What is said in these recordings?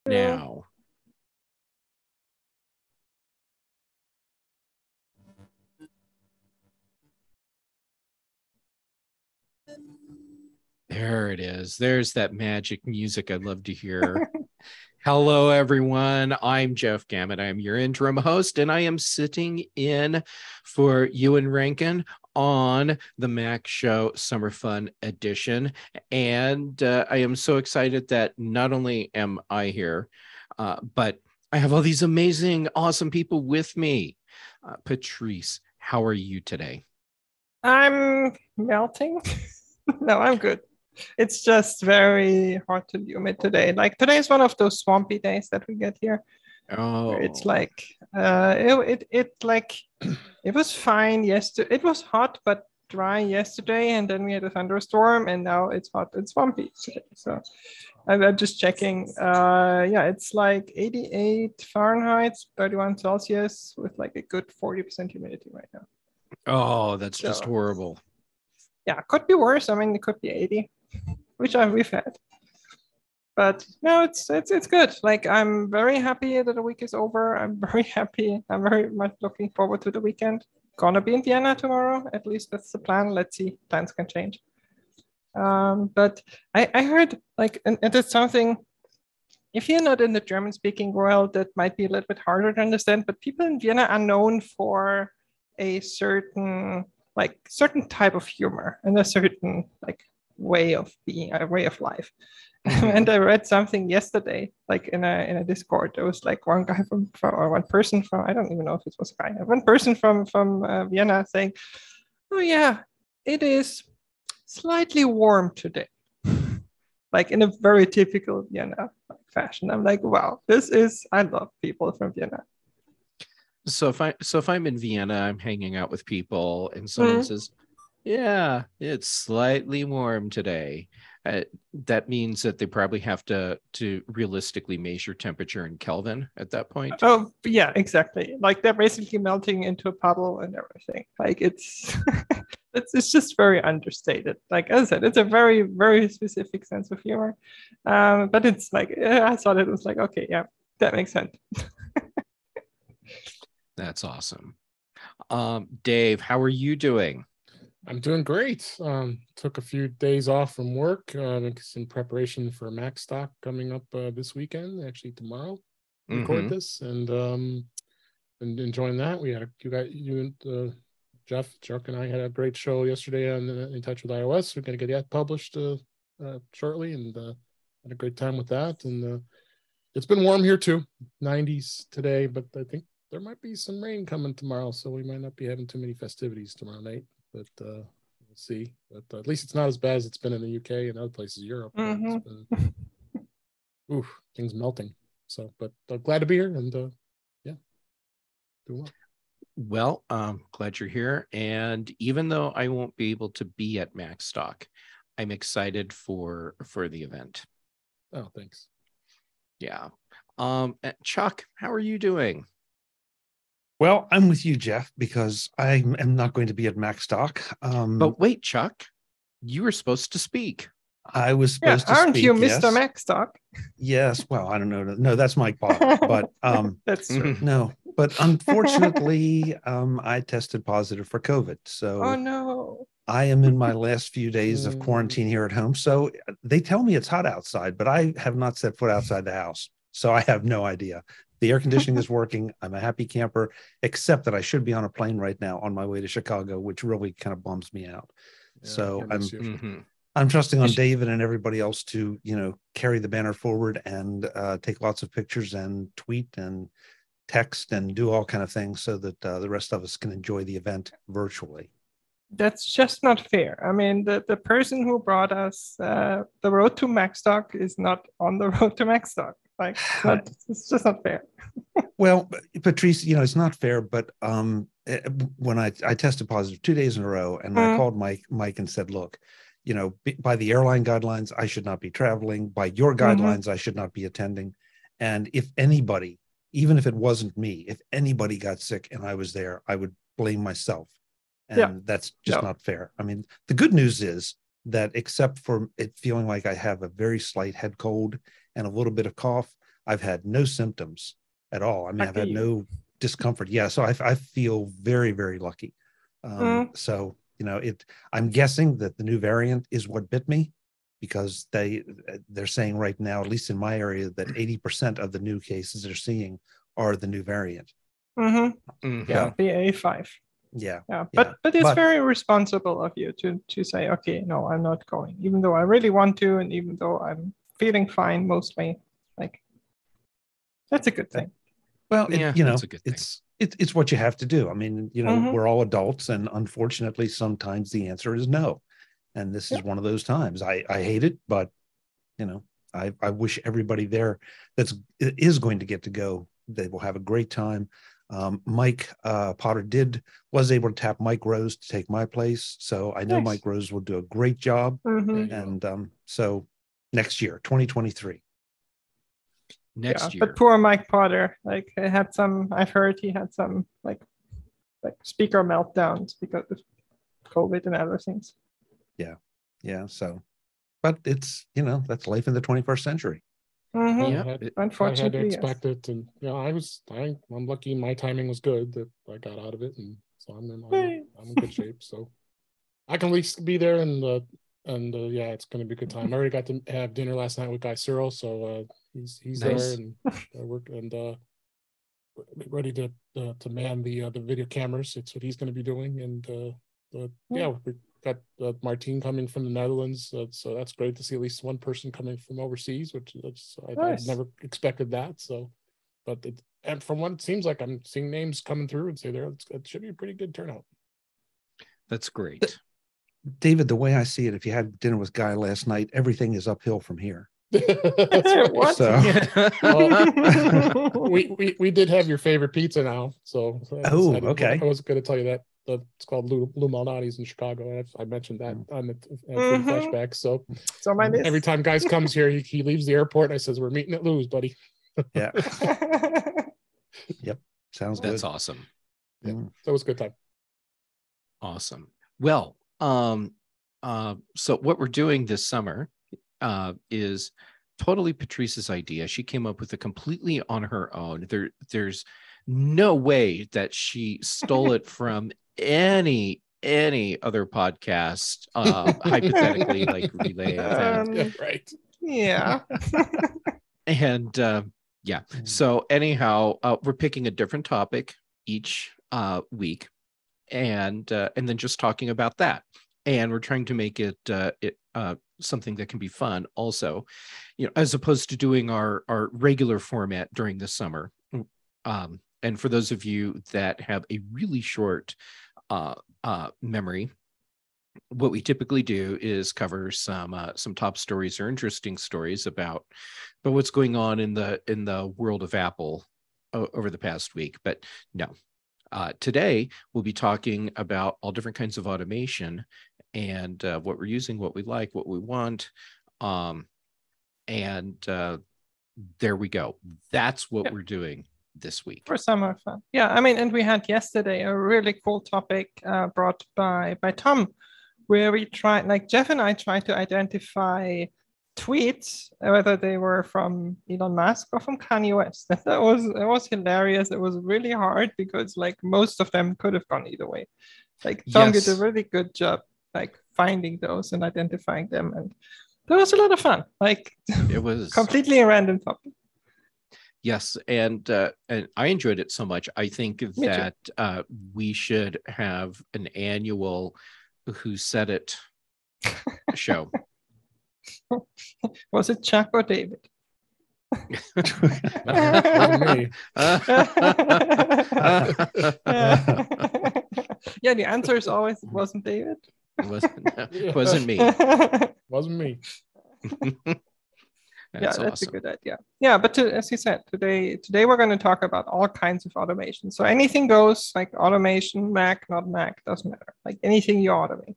Yeah. Now. There it is. There's that magic music I love to hear. Hello, everyone. I'm Jeff Gamet. I'm your interim host, and I am sitting in for Ewan Rankin on the Mac Show Summer Fun Edition. And I am so excited that not only am I here, but I have all these amazing, awesome people with me. Patrice, how are you today? I'm melting. No, I'm good. It's just very hot and humid today. Like today is one of those swampy days that we get here, where it's Oh, like like it was fine yesterday. It was hot but dry yesterday, and then we had a thunderstorm, and now it's hot and swampy today. So I'm just checking. Yeah, it's like 88 Fahrenheit, 31 Celsius, with like a good 40% humidity right now. oh, that's just So horrible. yeah, could be worse. I mean, it could be 80, which we've had. But no, it's good. Like I'm very happy that the week is over. I'm very happy. I'm very much looking forward to the weekend. Gonna be in Vienna tomorrow. At least that's the plan. Let's see. Plans can change. But I heard like, and it's something. If you're not in the German-speaking world, that might be a little bit harder to understand. But people in Vienna are known for a certain type of humor and a certain like way of being, a way of life. And Mhm. I read something yesterday, like in a Discord. There was like one guy from or one person from, I don't even know if it was a guy, one person from Vienna saying, "Oh yeah, it is slightly warm today," like in a very typical Vienna fashion. I'm like, wow, I love people from Vienna. So if I'm in Vienna, I'm hanging out with people, and someone Mm. says, "Yeah, it's slightly warm today." Uh, that means that they probably have to realistically measure temperature in Kelvin at that point. Oh yeah, exactly. Like they're basically melting into a puddle and everything. Like it's it's just very understated. Like as I said, it's a very very specific sense of humor. But it's like I thought it was like okay, yeah, that makes sense. That's awesome. Dave, how are you doing? I'm doing great. Took a few days off from work in preparation for Mac Stock coming up this weekend. Actually, tomorrow, record Mm-hmm. this and enjoying that. We had you and Jeff, Chuck, and I had a great show yesterday on In Touch with iOS. We're going to get that published shortly, and had a great time with that. And it's been warm here too, 90s today, but I think there might be some rain coming tomorrow, so we might not be having too many festivities tomorrow night. But we'll see. But at least it's not as bad as it's been in the UK and other places, Europe. It's Mm-hmm. been things melting. So, but glad to be here and yeah, doing well. Well, glad you're here. And even though I won't be able to be at Macstock, I'm excited for the event. Oh, thanks. Yeah. Chuck, how are you doing? Well, I'm with you, Jeff, because I am not going to be at Macstock. But wait, Chuck, you were supposed to speak. I was Yeah, supposed to aren't you speak. Mr. Yes, Macstock? yes. Well, I don't know. No, that's Mike Potter. But That's true. no. But unfortunately, I tested positive for COVID. Oh So no. I am in my last few days of quarantine here at home. So they tell me it's hot outside, but I have not set foot outside the house. So I have no idea. The air conditioning is working. I'm a happy camper, except that I should be on a plane right now on my way to Chicago, which really kind of bums me out. Yeah, So Mhm. I'm trusting on David and everybody else to, carry the banner forward and take lots of pictures and tweet and text and do all kind of things so that the rest of us can enjoy the event virtually. That's just not fair. I mean, the person who brought us the road to Macstock is not on the road to Macstock. Like, it's just not fair. Well, Patrice, it's not fair, but when I tested positive 2 days in a row, and I called Mike and said, look, by the airline guidelines, I should not be traveling. By your guidelines, I should not be attending. And if anybody, even if it wasn't me, if anybody got sick and I was there, I would blame myself. And that's just not fair. I mean, the good news is that except for it feeling like I have a very slight head cold and a little bit of cough, I've had no symptoms at all. I mean, I've had Lucky you. no discomfort. Yeah, so I feel very, very lucky. So I'm guessing that the new variant is what bit me, because they're saying right now, at least in my area, that 80% of the new cases they're seeing are the new variant. Yeah, BA5. Yeah. But it's very responsible of you to say, okay, no, I'm not going, even though I really want to, and even though I'm feeling fine mostly. Like, that's a good thing. Well, that's a good thing. It's what you have to do. I mean, we're all adults, and unfortunately, sometimes the answer is no. And this is one of those times. I hate it, but I wish everybody there is going to get to go. They will have a great time. Mike Potter was able to tap Mike Rose to take my place, so I know Nice. Mike Rose will do a great job. And so next year, 2023. Next year. But poor Mike Potter, like, I've heard he had some like speaker meltdowns because of COVID and other things. Yeah. So, but it's that's life in the 21st century. Unfortunately, I had to expect it, and I'm lucky. My timing was good that I got out of it, and so I'm in good shape. So I can at least be there, and it's going to be a good time. I already got to have dinner last night with Guy Searle, so he's nice. There, and I work and ready to man the video cameras. It's what he's going to be doing, and we got Martine coming from the Netherlands, so that's great to see at least one person coming from overseas, which I've never expected that. So, and from what it seems like, I'm seeing names coming through and say it should be a pretty good turnout. That's great. David, the way I see it, if you had dinner with Guy last night, everything is uphill from here. What? So, we did have your favorite pizza now. So okay. I was going to tell you that. It's called Lou Malnati's in Chicago. I mentioned that on the flashback. So every time Guys comes here, he leaves the airport and I says, "We're meeting at Lou's, buddy." Yeah. Yep. Sounds good. That's awesome. Yeah. That was a good time. Awesome. Well, so what we're doing this summer is totally Patrice's idea. She came up with it completely on her own. There's no way that she stole it from any other podcast, hypothetically, like Relay FM. Right. Yeah. And so anyhow, we're picking a different topic each week, and then just talking about that. And we're trying to make it something that can be fun also, as opposed to doing our regular format during the summer. And for those of you that have a really short memory, what we typically do is cover some top stories or interesting stories about what's going on in the world of Apple over the past week. But no, today we'll be talking about all different kinds of automation and what we're using, what we like, what we want, and there we go. That's what we're doing this week for summer fun. Yeah, I mean, and we had yesterday a really cool topic brought by Tom, where we tried, like Jeff and I tried to identify tweets, whether they were from Elon Musk or from Kanye West. It was hilarious. It was really hard because like most of them could have gone either way. Like Tom did a really good job like finding those and identifying them, and that was a lot of fun. Like it was completely a random topic. Yes, and I enjoyed it so much. I think that we should have an annual Who Said It show. Was it Chuck or David? Me. Yeah, the answer is always it wasn't David. Wasn't me. Wasn't me. That's awesome. A good idea. Yeah, but as you said, today we're going to talk about all kinds of automation. So anything goes, like automation, Mac, not Mac, doesn't matter. Like anything you automate.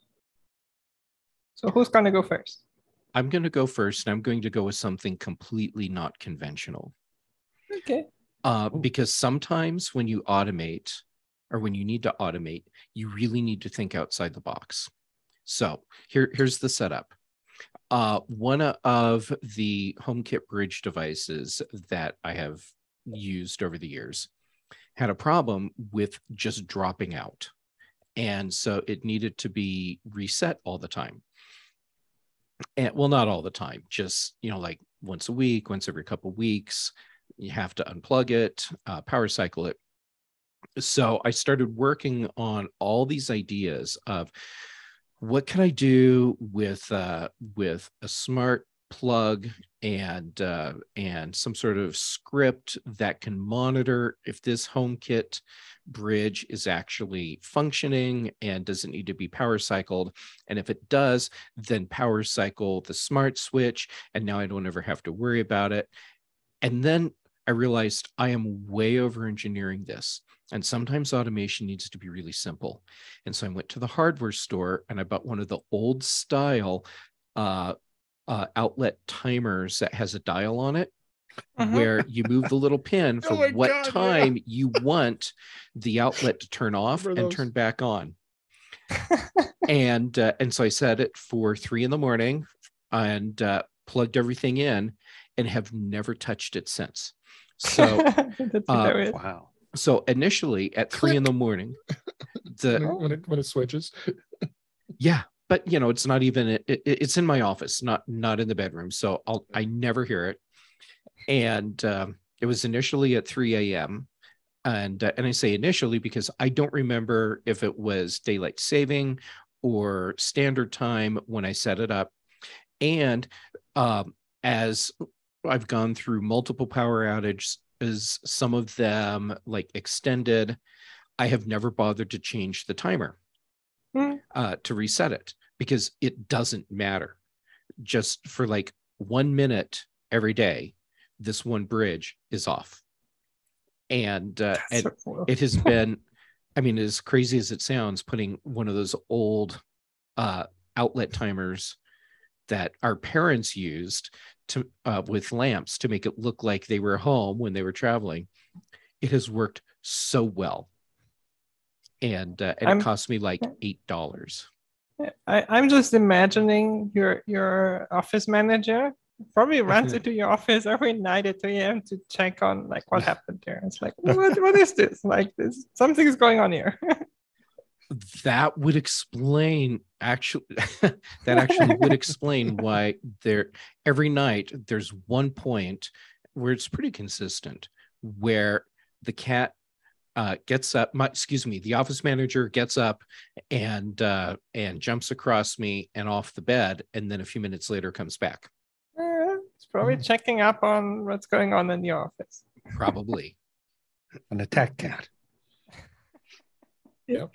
So who's going to go first? I'm going to go first, and I'm going to go with something completely not conventional. Okay. Because sometimes when you automate, or when you need to automate, you really need to think outside the box. So here's the setup. One of the HomeKit bridge devices that I have used over the years had a problem with just dropping out. And so it needed to be reset all the time. And well, not all the time, just, like once a week, once every couple of weeks, you have to unplug it, power cycle it. So I started working on all these ideas of what can I do with a smart plug and some sort of script that can monitor if this HomeKit bridge is actually functioning and doesn't need to be power cycled. And if it does, then power cycle the smart switch. And now I don't ever have to worry about it. And then I realized I am way over engineering this. And sometimes automation needs to be really simple. And so I went to the hardware store and I bought one of the old style outlet timers that has a dial on it, where you move the little pin for time you want the outlet to turn off and turn back on. and so I set it for 3 a.m. and plugged everything in and have never touched it since. So wow. So initially at 3 a.m, when it switches. Yeah, but it's not even it's in my office, not in the bedroom. So I never hear it. And it was initially at 3 a.m. And I say initially because I don't remember if it was daylight saving or standard time when I set it up. And as I've gone through multiple power outages, some of them like extended, I have never bothered to change the timer to reset it because it doesn't matter. Just for like 1 minute every day, this one bridge is off. And so cool. It has been, as crazy as it sounds, putting one of those old outlet timers that our parents used to with lamps to make it look like they were home when they were traveling. It has worked so well. And it cost me like $8. I'm just imagining your office manager probably runs into your office every night at 3 a.m. to check on like what happened there. It's like, what is this? Like something's going on here. That would explain would explain why every night there's one point where it's pretty consistent where the cat gets up, the office manager gets up and jumps across me and off the bed, and then a few minutes later comes back. It's probably checking up on what's going on in the office. Probably. An attack cat. Yep.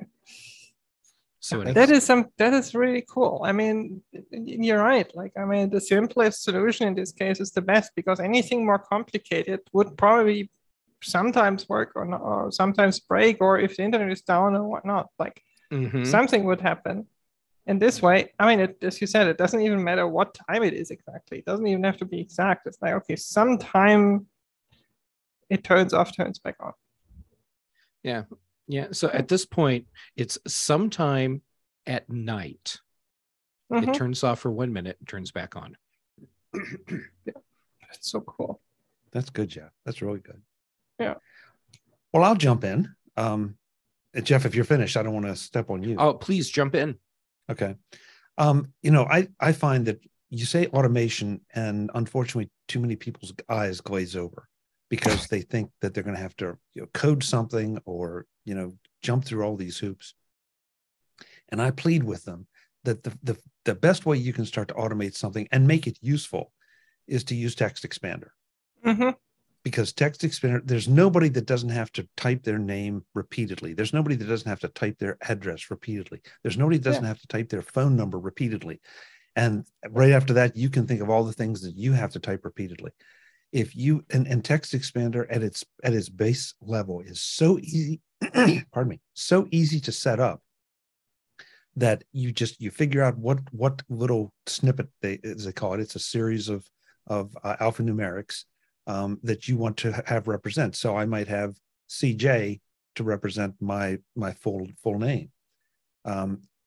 So that is really cool. You're right. The simplest solution in this case is the best, because anything more complicated would probably sometimes work or sometimes break, or if the internet is down or whatnot, something would happen. In this way, as you said, it doesn't even matter what time it is exactly. It doesn't even have to be exact. It's like, okay, sometime it turns off, turns back on. Yeah. Yeah. So at this point, it's sometime at night. It turns off for 1 minute and turns back on. Yeah. That's so cool. That's good, Jeff. That's really good. Yeah. Well, I'll jump in. Jeff, if you're finished, I don't want to step on you. Oh, please jump in. Okay. I find that you say automation, and unfortunately, too many people's eyes glaze over because they think that they're going to have to code something or jump through all these hoops. And I plead with them that the best way you can start to automate something and make it useful is to use Text Expander. Because Text Expander, there's nobody that doesn't have to type their name repeatedly. There's nobody that doesn't have to type their address repeatedly. There's nobody that doesn't have to type their phone number repeatedly. And right after that, you can think of all the things that you have to type repeatedly. If you and Text Expander at its base level is so easy, pardon me, so easy to set up that you figure out what little snippet as they call it. It's a series of alphanumerics that you want to have represent. So I might have CJ to represent my full name.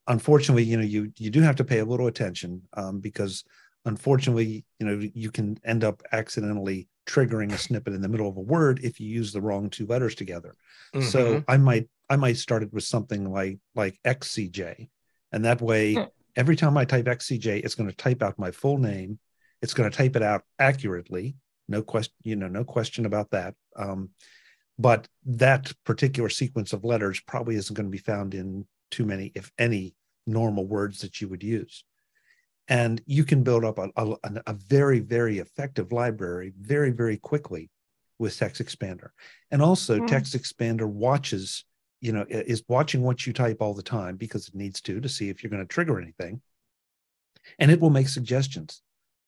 unfortunately, you do have to pay a little attention, because unfortunately, you can end up accidentally triggering a snippet in the middle of a word if you use the wrong two letters together. So I might start it with something like XCJ, and that way every time I type XCJ, it's going to type out my full name. It's going to type it out accurately. No question about that. But that particular sequence of letters probably isn't going to be found in too many, if any, normal words that you would use. And you can build up a very, very effective library very, very quickly with Text Expander. And also Text Expander watches, is watching what you type all the time, because it needs to see if you're going to trigger anything. And it will make suggestions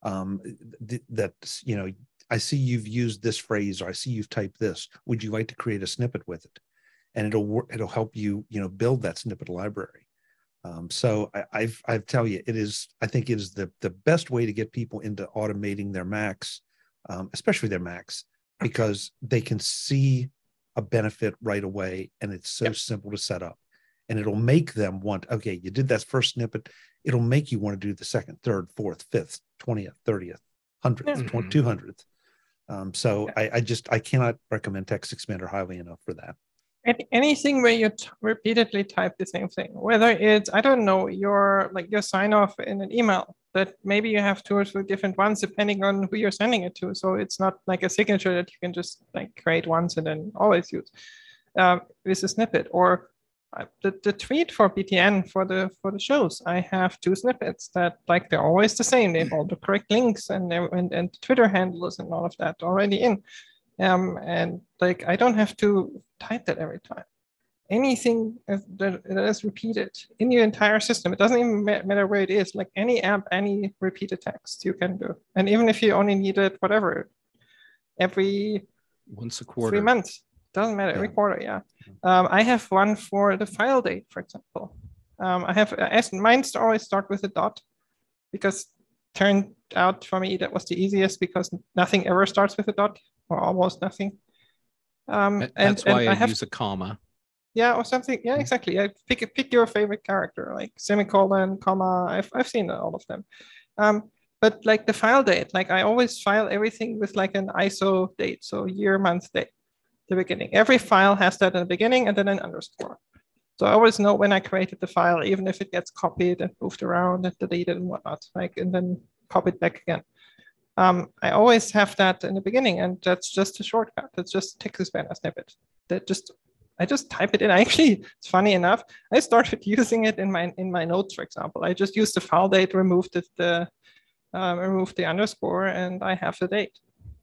that, I see you've used this phrase, or I see you've typed this. Would you like to create a snippet with it? And it'll help you, build that snippet library. So I tell you, I think it is the best way to get people into automating their Macs, especially their Macs, because they can see a benefit right away, and it's so simple to set up, and it'll make them want, okay, you did that first snippet. It'll make you want to do the second, third, fourth, fifth, 20th, 30th, 100th, 200th. So I cannot recommend Text Expander highly enough for that. Anything where you repeatedly type the same thing, whether it's, I don't know, your sign off in an email, that maybe you have 2 or 3 different ones depending on who you're sending it to. So it's not like a signature that you can just create once and then always use with a snippet. Or the tweet for BTN for the shows, I have 2 snippets that they're always the same. They have all the correct links and Twitter handles and all of that already in. And I don't have to type that every time. Anything that is repeated in your entire system, it doesn't even matter where it is, like any app, any repeated text you can do. And even if you only need it, whatever, once a quarter, 3 months, doesn't matter, every quarter, I have one for the file date, for example. Mine always start with a dot, because turned out for me that was the easiest, because nothing ever starts with a dot, or almost nothing. That's why I use a comma. Yeah, or something. Yeah, exactly. Pick your favorite character, like semicolon, comma. I've seen all of them. But the file date, I always file everything with an ISO date, so year, month, date, the beginning. Every file has that in the beginning and then an underscore. So I always know when I created the file, even if it gets copied and moved around and deleted and whatnot, and then copied back again. I always have that in the beginning, and that's just a shortcut. It's just Text Expander snippet. I just type it in. Actually, it's funny enough, I started using it in my notes, for example. I just used the file date, removed the underscore, and I have the date.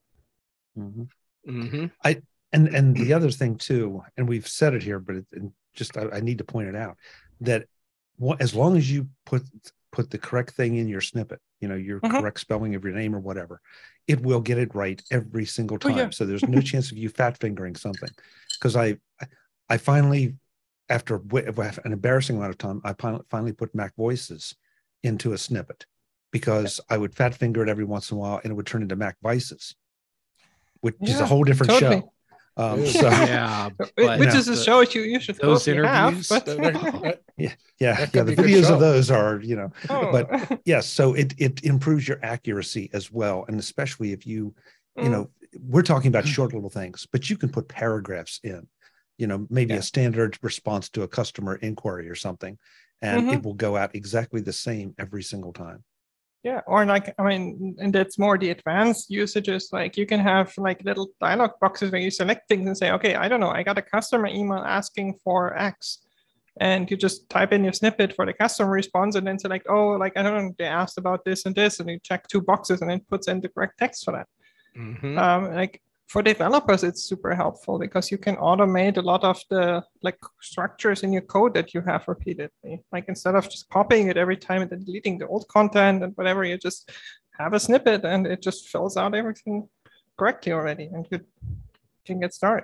And the other thing too, and we've said it here, but I need to point it out, that as long as you put the correct thing in your snippet, your correct spelling of your name or whatever, it will get it right every single time. So there's no chance of you fat fingering something. Because I finally, after an embarrassing amount of time, I finally put Mac Voices into a snippet, because I would fat finger it every once in a while and it would turn into Mac Vices, which is a whole different show. Which is a show you should those interviews have, but the videos of those are but yes, so it improves your accuracy as well, and especially if you we're talking about short little things, but you can put paragraphs in, maybe a standard response to a customer inquiry or something, and it will go out exactly the same every single time. Yeah, or and that's more the advanced usages. You can have little dialog boxes where you select things and say, okay, I don't know, I got a customer email asking for X, and you just type in your snippet for the customer response and then select, I don't know, they asked about this and this, and you check 2 boxes and it puts in the correct text for that. For developers, it's super helpful, because you can automate a lot of the structures in your code that you have repeatedly. Instead of just copying it every time and then deleting the old content and whatever, you just have a snippet and it just fills out everything correctly already, and you can get started.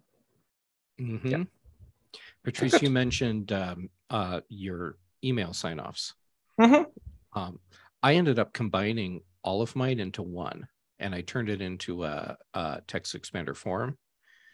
Patrice, you mentioned your email sign-offs. I ended up combining all of mine into one, and I turned it into a Text Expander form.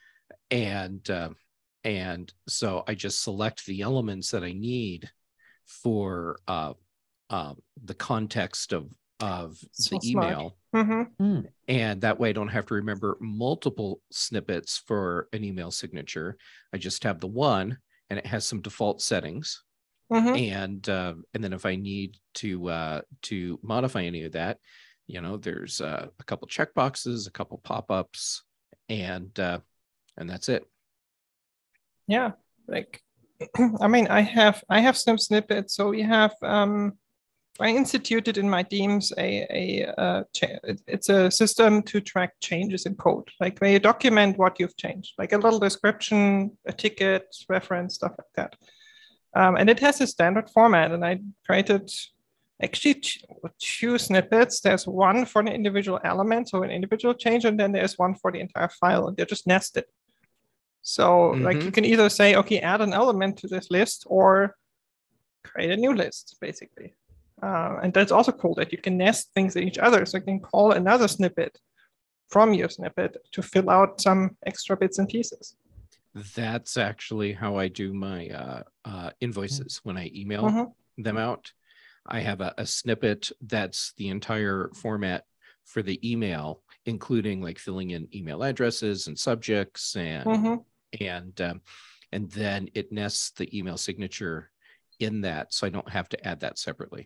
And so I just select the elements that I need for the context of So the smart. email. Mm-hmm. And that way I don't have to remember multiple snippets for an email signature. I just have the one, and it has some default settings. Mm-hmm. And then if I need to modify any of that, there's a couple checkboxes, a couple pop-ups, and that's it. Yeah, like I mean, I have some snippets. So we have I instituted in my themes it's a system to track changes in code, like where you document what you've changed, like a little description, a ticket, reference, stuff like that. And it has a standard format, and I created actually two snippets. There's one for the individual element, so an individual change, and then there's one for the entire file, and they're just nested. So like you can either say, okay, add an element to this list, or create a new list, basically. And that's also cool that you can nest things in each other. So you can call another snippet from your snippet to fill out some extra bits and pieces. That's actually how I do my invoices when I email them out. I have a snippet that's the entire format for the email, including like filling in email addresses and subjects, and then it nests the email signature in that, so I don't have to add that separately.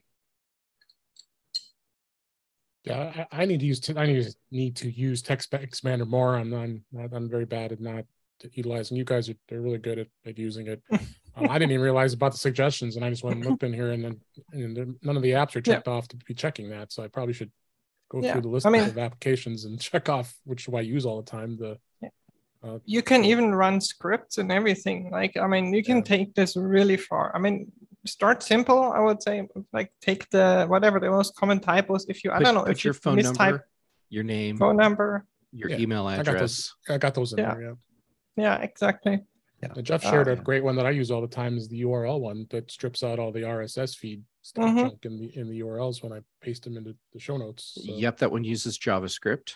Yeah, I need to use Text Expander more. I'm very bad at not utilizing. You guys they're really good at using it. I didn't even realize about the suggestions, and I just went and looked in here, and none of the apps are checked off to be checking that. So I probably should go through the list of applications and check off which do I use all the time. You can even run scripts and everything. Like, I mean, you can take this really far. I mean, start simple, I would say. Like, take the most common typos. If you, I don't know, if your you phone mistype number, your name, phone number, your email address. I got those in there. Yeah. Yeah, exactly. Yeah. Jeff shared a great one that I use all the time is the URL one that strips out all the RSS feed stuff junk in the URLs when I paste them into the show notes. So. Yep, that one uses JavaScript.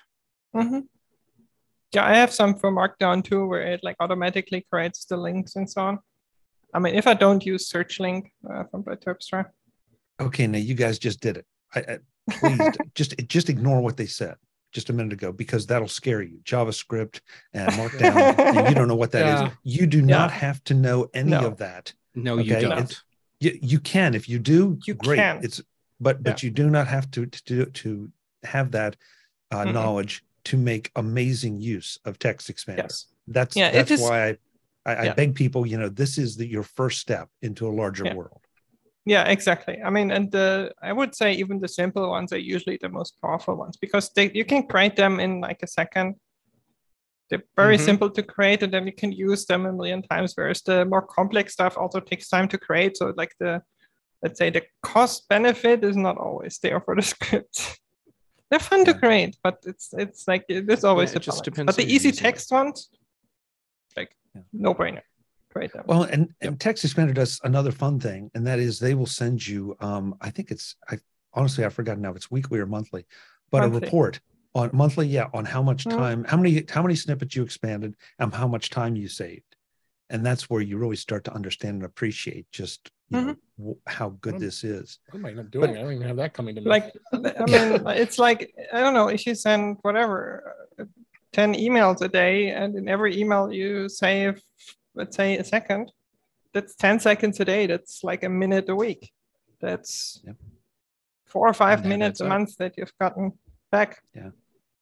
Yeah, I have some for Markdown too, where it like automatically creates the links and so on. I mean, if I don't use search link from Terpstra. Okay, now you guys just did it. Please just ignore what they said just a minute ago, because that'll scare you. JavaScript and Markdown, and you don't know what that is. You do not have to know any of that. No, you don't. You can. If you do, great. Can. But you do not have to have that knowledge to make amazing use of Text Expander. Yes. That's why I beg people, this is your first step into a larger world. Yeah, exactly. I mean, and I would say even the simple ones are usually the most powerful ones, because you can create them in like a second. They're very simple to create, and then you can use them a million times, whereas the more complex stuff also takes time to create. So like let's say the cost benefit is not always there for the scripts. They're fun to create, but it's like there's always a challenge. But the easy text ones, like no brainer. Create them. Well, and Text Expander does another fun thing, and that is they will send you. I think honestly I've forgotten now if it's weekly or monthly, but a report on monthly, on how much time, how many snippets you expanded, and how much time you saved, and that's where you really start to understand and appreciate just how good this is. What am I not doing? I don't even have that coming to me. Like, I mean, it's like, I don't know, if you send whatever 10 emails a day, and in every email you save, let's say, a second, that's 10 seconds a day. That's like a minute a week. That's 4 or 5 minutes a month that you've gotten back. Yeah.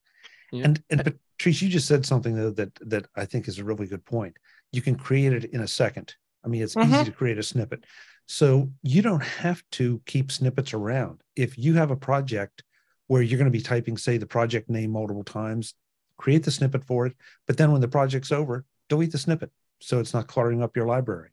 And Patrice, you just said something though that I think is a really good point. You can create it in a second. I mean, it's easy to create a snippet. So you don't have to keep snippets around. If you have a project where you're going to be typing, say, the project name multiple times, create the snippet for it. But then when the project's over, delete the snippet, so it's not cluttering up your library.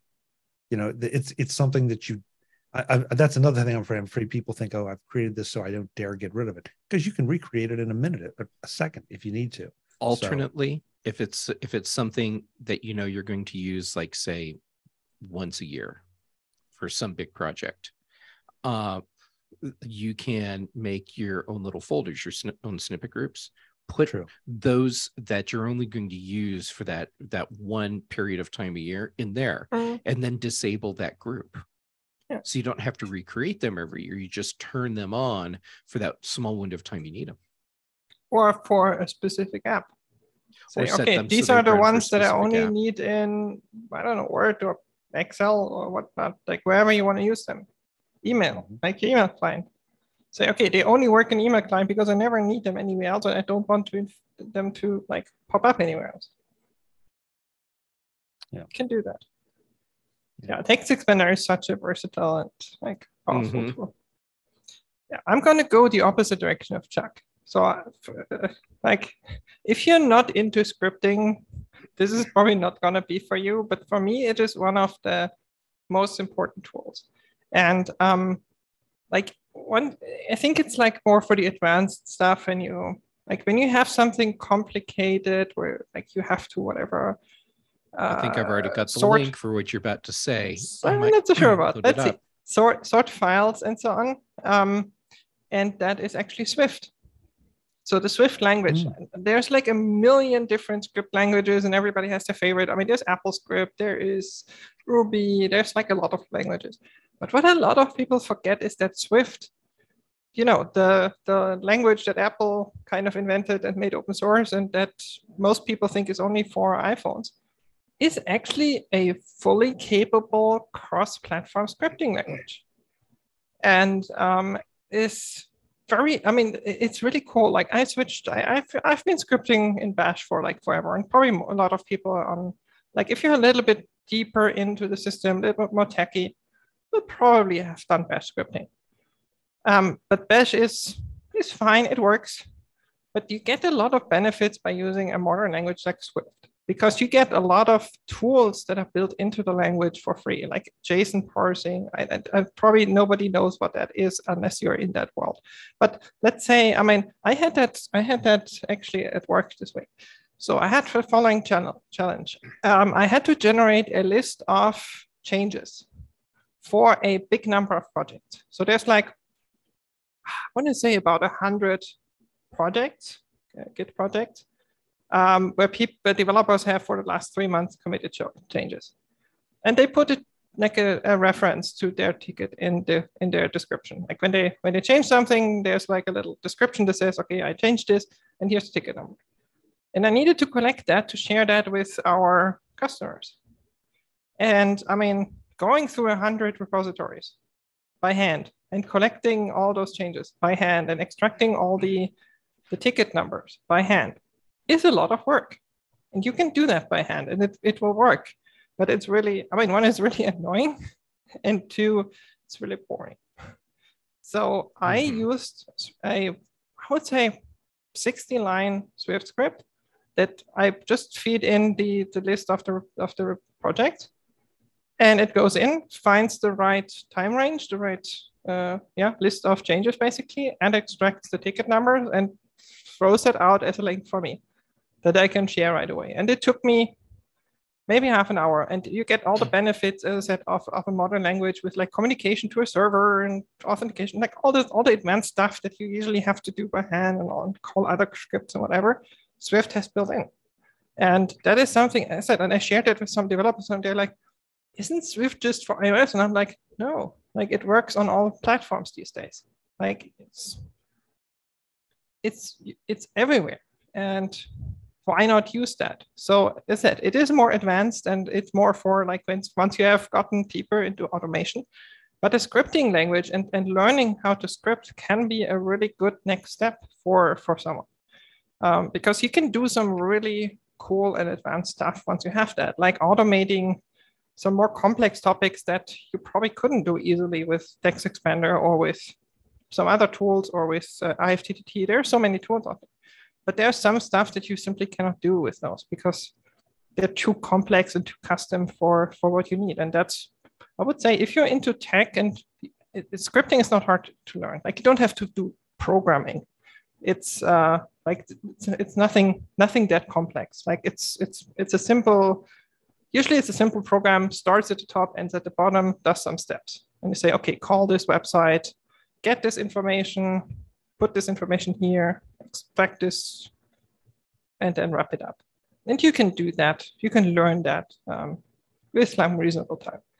It's something that that's another thing I'm afraid people think, oh, I've created this, so I don't dare get rid of it, because you can recreate it in a minute, a second, if you need to. Alternately, if it's something that you're going to use, like say once a year for some big project, you can make your own little folders, your own snippet groups. Put those that you're only going to use for that one period of time a year in there, and then disable that group. Yeah. So you don't have to recreate them every year. You just turn them on for that small window of time you need them. Or for a specific app. Or Say, set okay, them so these they are the run for a ones that I specific only app. need in, I don't know, Word or Excel or whatnot, like wherever you want to use them. Email, like your email client. Say, okay, they only work in email client because I never need them anywhere else, and I don't want them to like pop up anywhere else. Yeah. You can do that. Yeah, Text Expander is such a versatile and like powerful tool. Yeah, I'm going to go the opposite direction of Chuck. So like, if you're not into scripting, this is probably not going to be for you. But for me, it is one of the most important tools. And like I think it's like more for the advanced stuff. And when you have something complicated where like you have to whatever. I think I've already got the sort, link for what you're about to say. I'm not so sure about. Let's see. Up. Sort files and so on. And that is actually Swift. So the Swift language, there's like a million different script languages and everybody has their favorite. I mean, there's AppleScript, there is Ruby, there's like a lot of languages. But what a lot of people forget is that Swift, the language that Apple kind of invented and made open source and that most people think is only for iPhones, is actually a fully capable cross-platform scripting language. And is very, I mean, it's really cool. Like I switched, I've been scripting in Bash for like forever, and probably a lot of people on, like if you're a little bit deeper into the system, a little bit more techy, you'll probably have done Bash scripting. But Bash is fine, it works, but you get a lot of benefits by using a modern language like Swift, because you get a lot of tools that are built into the language for free, like JSON parsing. I probably nobody knows what that is unless you're in that world. But let's say, I mean, I had that actually at work this week. So I had the following challenge. I had to generate a list of changes for a big number of projects. So there's like, I want to say about 100 projects, Git projects. Where developers have for the last 3 months committed changes, and they put it like a reference to their ticket in their description. Like when they change something, there's like a little description that says, okay, I changed this, and here's the ticket number. And I needed to collect that to share that with our customers. And I mean, going through 100 repositories by hand and collecting all those changes by hand and extracting all the ticket numbers by hand is a lot of work. And you can do that by hand and it will work. But it's really, I mean, one is really annoying and two, it's really boring. So I used I would say 60-line Swift script that I just feed in the list of the project, and it goes in, finds the right time range, the right list of changes basically, and extracts the ticket number and throws it out as a link for me that I can share right away. And it took me maybe half an hour, and you get all the benefits, as I said, of a modern language with like communication to a server and authentication, like all the advanced stuff that you usually have to do by hand and call other scripts and whatever. Swift has built in. And that is something I said, and I shared it with some developers, and they're like, isn't Swift just for iOS? And I'm like, no, like it works on all platforms these days. Like it's everywhere. And why not use that? So as I said, it is more advanced and it's more for like once you have gotten deeper into automation. But a scripting language and learning how to script can be a really good next step for someone. Because you can do some really cool and advanced stuff once you have that, like automating some more complex topics that you probably couldn't do easily with Text Expander or with some other tools or with IFTTT. There are so many tools out there. But there's some stuff that you simply cannot do with those because they're too complex and too custom for what you need. And that's, I would say, if you're into tech and scripting is not hard to learn. Like you don't have to do programming. It's it's nothing that complex. Like it's a simple, usually it's a simple program, starts at the top, ends at the bottom, does some steps. And you say, okay, call this website, get this information, put this information here, extract this, and then wrap it up. And you can do that. You can learn that with some reasonable time.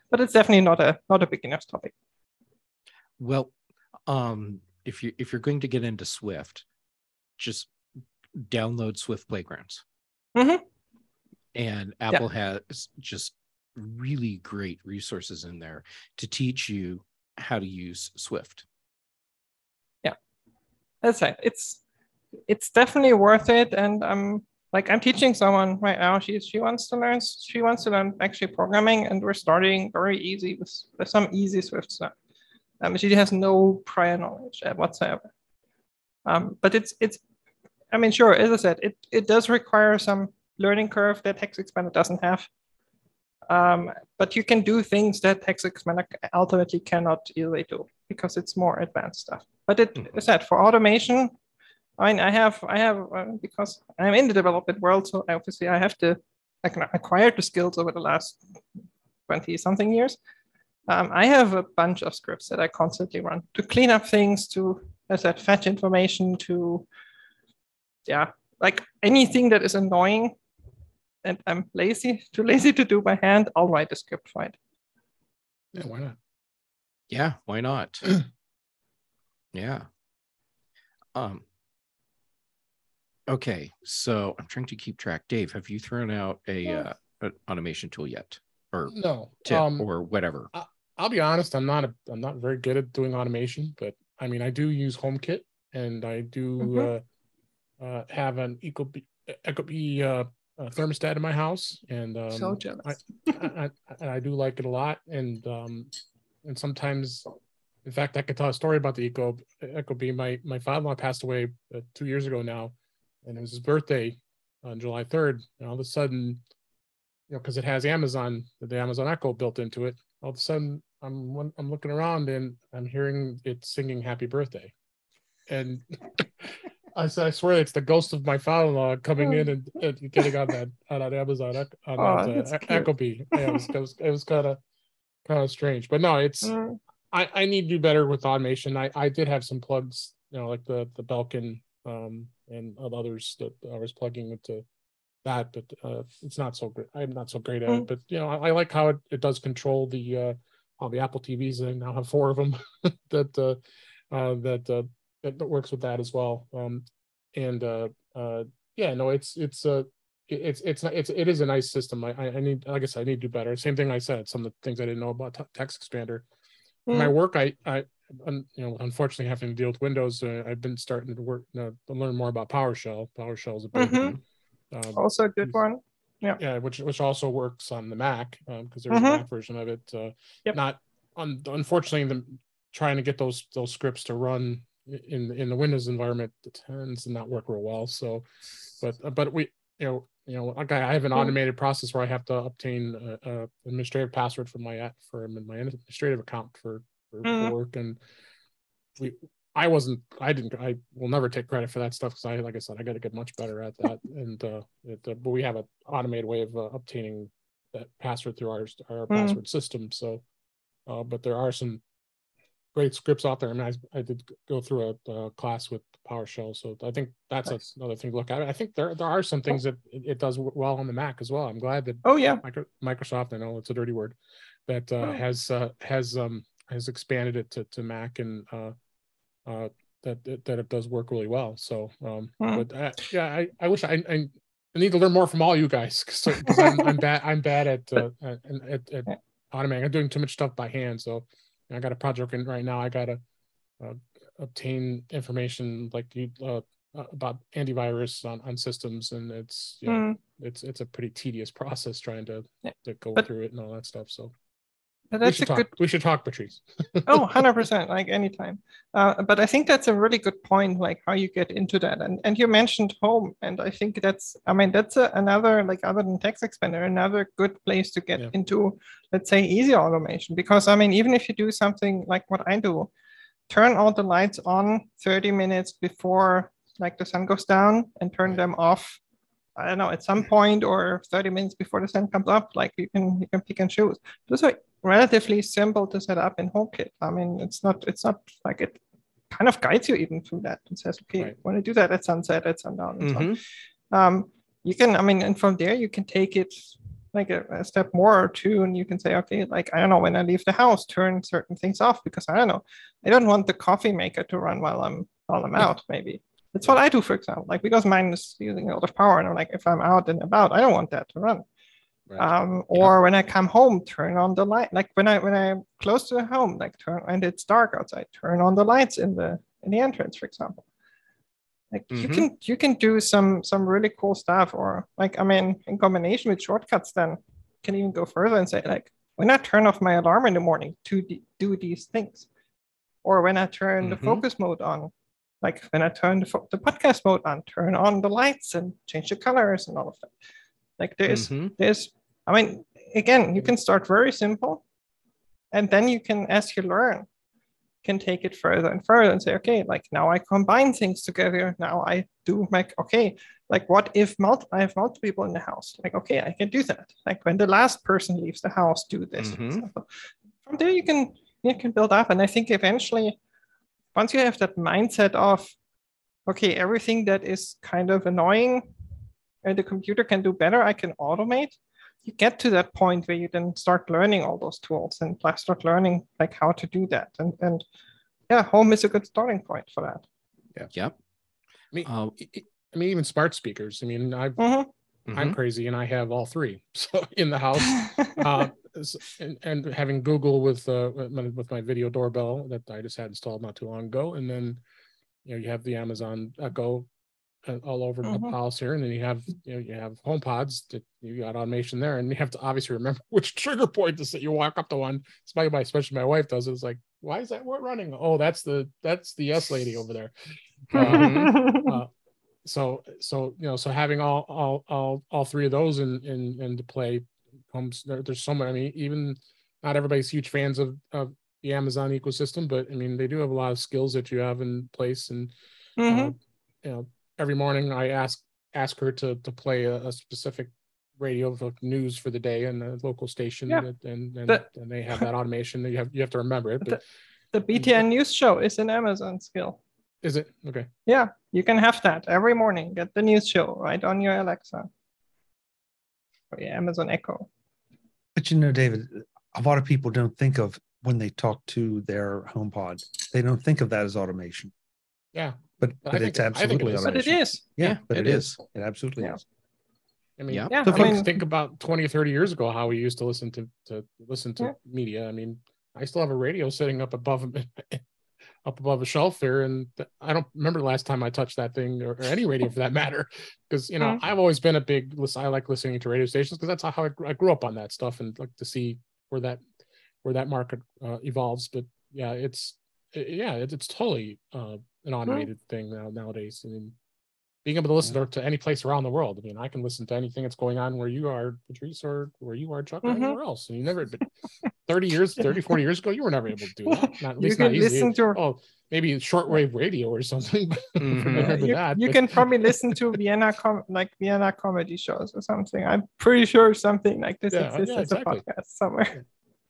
but it's definitely not a beginner's topic. Well, if you're going to get into Swift, just download Swift Playgrounds. Mm-hmm. And Apple has just really great resources in there to teach you how to use Swift. Yeah, that's right. It's definitely worth it. And I'm teaching someone right now. She wants to learn actually programming, and we're starting very easy with some easy Swift stuff. She has no prior knowledge whatsoever. But it's I mean, sure, as I said, it does require some learning curve that TextExpander doesn't have. But you can do things that TextExpander ultimately cannot easily do because it's more advanced stuff. But as I said, for automation, I mean, I have because I'm in the development world, so obviously I acquired the skills over the last 20-something years. I have a bunch of scripts that I constantly run to clean up things, to, as I said, fetch information, to, like anything that is annoying and I'm too lazy to do by hand, I'll write a script for it. Yeah, why not? Yeah, why not? Yeah. Okay, so I'm trying to keep track. Dave, have you thrown out an automation tool yet, or no tip or whatever? I'll be honest. I'm not very good at doing automation, but I mean, I do use HomeKit, and I do have an ecobee thermostat in my house, and so jealous. I do like it a lot, and sometimes, in fact, I could tell a story about the ecobee. My father-in-law passed away 2 years ago now, and it was his birthday on July 3rd, and all of a sudden, because it has the Amazon Echo built into it, all of a sudden I'm looking around and I'm hearing it singing "Happy Birthday," and I said, I swear it's the ghost of my father-in-law coming in and getting on that Amazon ecobee. Yeah, it was kind of strange, but no, it's I need to do better with automation. I did have some plugs, like the Belkin and others that I was plugging into that, but it's not so great. I'm not so great at it, but I like how it does control all the Apple TVs. I now have 4 of them that works with that as well. It is a nice system. I need, like I said, I need to do better. Same thing I said, some of the things I didn't know about TextExpander. For my work, I unfortunately having to deal with Windows, I've been starting to learn more about PowerShell. PowerShell is a big also a good one. Yeah, which also works on the Mac, because there's a Mac version of it. Not unfortunately, trying to get those scripts to run in the Windows environment tends to not work real well. So, but we I have an automated process where I have to obtain a administrative password for my administrative account for work, and I will never take credit for that stuff, because like I said, I got to get much better at that. And but we have an automated way of obtaining that password through our password system. So, but there are some great scripts out there. I mean, I did go through a class with PowerShell, so I think that's another thing to look at. I think there are some things that it does well on the Mac as well. I'm glad that Microsoft, I know it's a dirty word, that has expanded it to Mac, and that it does work really well. So, but I wish I need to learn more from all you guys, because I'm bad at automating. I'm doing too much stuff by hand. So I got a project in right now. I got to obtain information like about antivirus on systems, and it's a pretty tedious process trying to go through it and all that stuff. So. We should talk, Patrice. 100%, like anytime. But I think that's a really good point, like how you get into that. And you mentioned home, and I think that's another, like, other than TextExpander, another good place to get into, let's say, easy automation. Because I mean, even if you do something like what I do, turn all the lights on 30 minutes before like the sun goes down, and turn them off, I don't know, at some point, or 30 minutes before the sun comes up. Like you can pick and choose. Those are relatively simple to set up in HomeKit. I mean, it's not like, it kind of guides you even through that and says, okay, when I do that at sunset, at sundown, and so on. You can, I mean, and from there you can take it like a step more or two, and you can say, okay, like I don't know, when I leave the house, turn certain things off because I don't know, I don't want the coffee maker to run while I'm out. Maybe that's what I do, for example, like because mine is using a lot of power, and I'm like, if I'm out and about, I don't want that to run. Right. Or when I come home, turn on the light. Like when I close to the home, like turn and it's dark outside, turn on the lights in the entrance, for example. Like you can do some really cool stuff, or like I mean, in combination with shortcuts, then you can even go further and say like, when I turn off my alarm in the morning to do these things, or when I turn the focus mode on, like when I turn the podcast mode on, turn on the lights and change the colors and all of that. Like there's, I mean, again, you can start very simple, and then you can, as you learn, can take it further and further and say, okay, like now I combine things together. Now I do like, okay, like what if I have multiple people in the house? Like, okay, I can do that. Like when the last person leaves the house, do this. From there, you can build up. And I think eventually, once you have that mindset of, okay, everything that is kind of annoying and the computer can do better, I can automate. You get to that point where you then start learning all those tools and start learning like how to do that. And yeah, home is a good starting point for that. Yeah. I mean, even smart speakers. I mean, I'm crazy and I have all three so in the house. And having Google with my video doorbell that I just had installed not too long ago, and then you have the Amazon Echo all over the house here, and then you have HomePods that you got automation there, and you have to obviously remember which trigger point to set. You walk up to one, especially my wife does it. It's like, why is that running? Oh, that's the yes lady over there. So having all three of those in to play comes there's so many. I mean, even not everybody's huge fans of the Amazon ecosystem, but I mean they do have a lot of skills that you have in place, and every morning I ask her to play a specific radio news for the day and a local station, and they have that automation. You have to remember it. But the BTN news show is an Amazon skill. Is it? Okay. Yeah, you can have that every morning. Get the news show right on your Alexa or your Amazon Echo. But David, a lot of people don't think of when they talk to their HomePod, they don't think of that as automation. Yeah. But it's absolutely automation. But it is. Yeah, but it is. It absolutely is. I mean, think about 20 or 30 years ago how we used to listen to media. I mean, I still have a radio sitting up above a shelf there, and I don't remember the last time I touched that thing or any radio for that matter, because I've always been a big I like listening to radio stations because that's how I grew up on that stuff, and like to see where that market evolves. But yeah, it's totally an automated thing nowadays. I mean, being able to listen to any place around the world. I mean, I can listen to anything that's going on where you are, Patrice, or where you are, Chuck, or anywhere else. And you never, but 40 years ago, you were never able to do that. At least not easily. Maybe shortwave radio or something. You can probably listen to Vienna comedy shows or something. I'm pretty sure something like this exists as a podcast somewhere.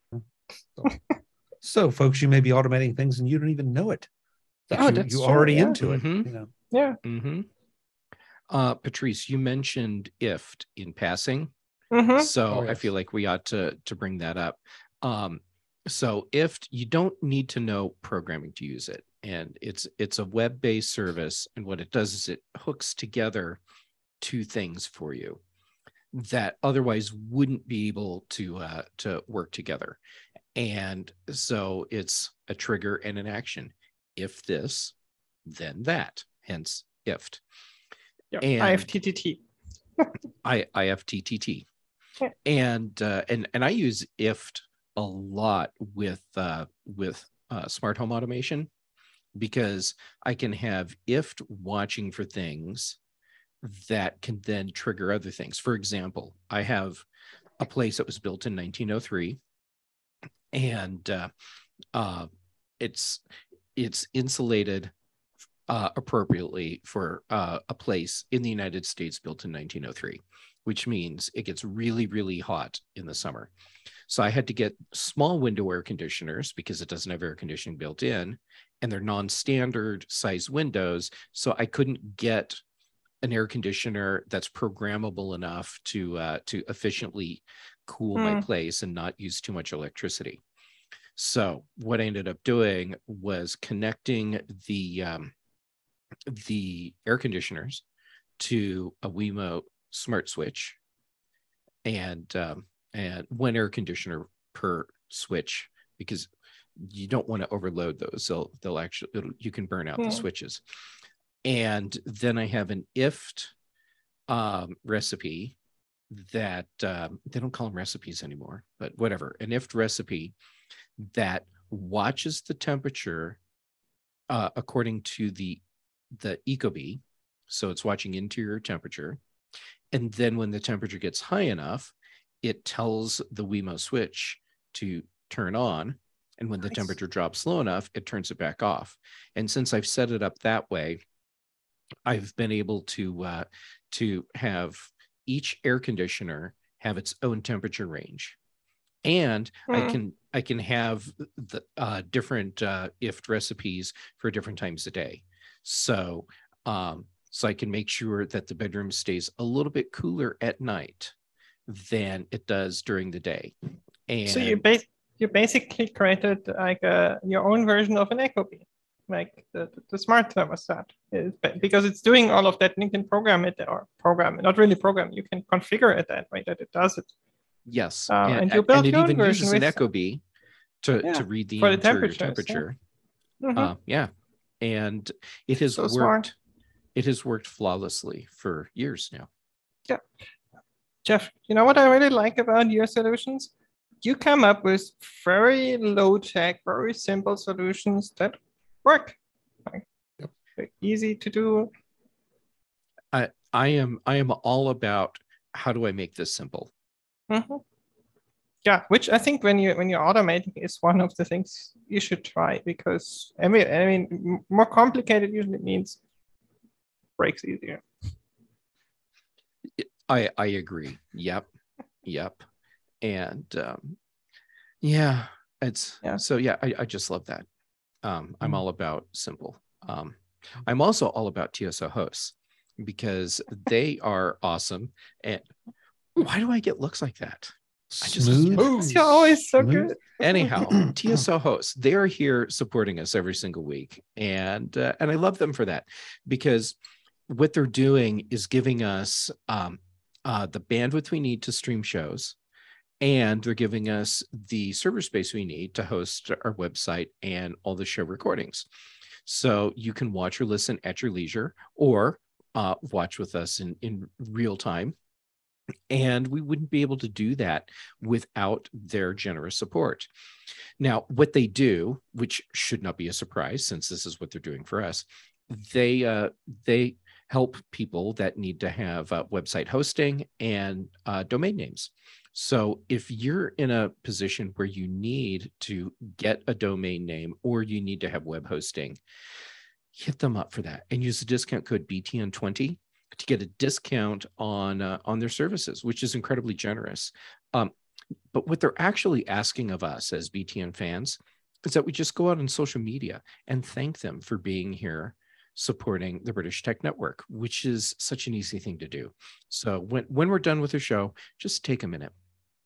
So, folks, you may be automating things and you don't even know it. You're already into it. Yeah. Patrice, you mentioned IFT in passing, so I feel like we ought to bring that up. So IFT, you don't need to know programming to use it, and it's a web-based service, and what it does is it hooks together two things for you that otherwise wouldn't be able to work together. And so it's a trigger and an action. If this, then that, hence IFT. Yep. IFTTT. IFTTT. And I use IFT a lot with smart home automation, because I can have IFT watching for things that can then trigger other things. For example, I have a place that was built in 1903, and it's insulated appropriately for a place in the United States built in 1903, which means it gets really, really hot in the summer. So I had to get small window air conditioners because it doesn't have air conditioning built in, and they're non-standard size windows. So I couldn't get an air conditioner that's programmable enough to efficiently cool my place and not use too much electricity. So what I ended up doing was connecting the air conditioners to a Wemo smart switch, and one air conditioner per switch, because you don't want to overload those. They'll actually, you can burn out the switches. And then I have an IFT recipe that they don't call them recipes anymore, but whatever, an IFT recipe that watches the temperature according to the Ecobee. So it's watching interior temperature. And then when the temperature gets high enough, it tells the Wemo switch to turn on. And when the temperature drops low enough, it turns it back off. And since I've set it up that way, I've been able to have each air conditioner have its own temperature range. And I can have the different IFT recipes for different times a day. So I can make sure that the bedroom stays a little bit cooler at night than it does during the day. And so you basically created like your own version of an Ecobee, like the smart thermostat, because it's doing all of that. And you can program it, or not really program. You can configure it that way that it does it. Yes, and you build it your own even version uses an with Ecobee to read the interior temperature. Yeah, and it has worked. Smart. It has worked flawlessly for years now. Yeah, Jeff, you know what I really like about your solutions? You come up with very low tech, very simple solutions that work. They're easy to do. I am all about how do I make this simple. Yeah, which I think when you're automating is one of the things you should try, because I mean more complicated usually means breaks easier. I agree. Yep. And so I just love that. I'm all about simple. I'm also all about TSO hosts because they are awesome. And why do I get looks like that? You're always so good. Anyhow, TSO hosts, they are here supporting us every single week. And I love them for that, because what they're doing is giving us the bandwidth we need to stream shows, and they're giving us the server space we need to host our website and all the show recordings. So you can watch or listen at your leisure, or watch with us in real time. And we wouldn't be able to do that without their generous support. Now, what they do, which should not be a surprise since this is what they're doing for us, they help people that need to have website hosting and domain names. So if you're in a position where you need to get a domain name or you need to have web hosting, hit them up for that and use the discount code BTN20 to get a discount on their services, which is incredibly generous. But what they're actually asking of us as BTN fans is that we just go out on social media and thank them for being here supporting the British Tech Network, which is such an easy thing to do. So when we're done with the show, just take a minute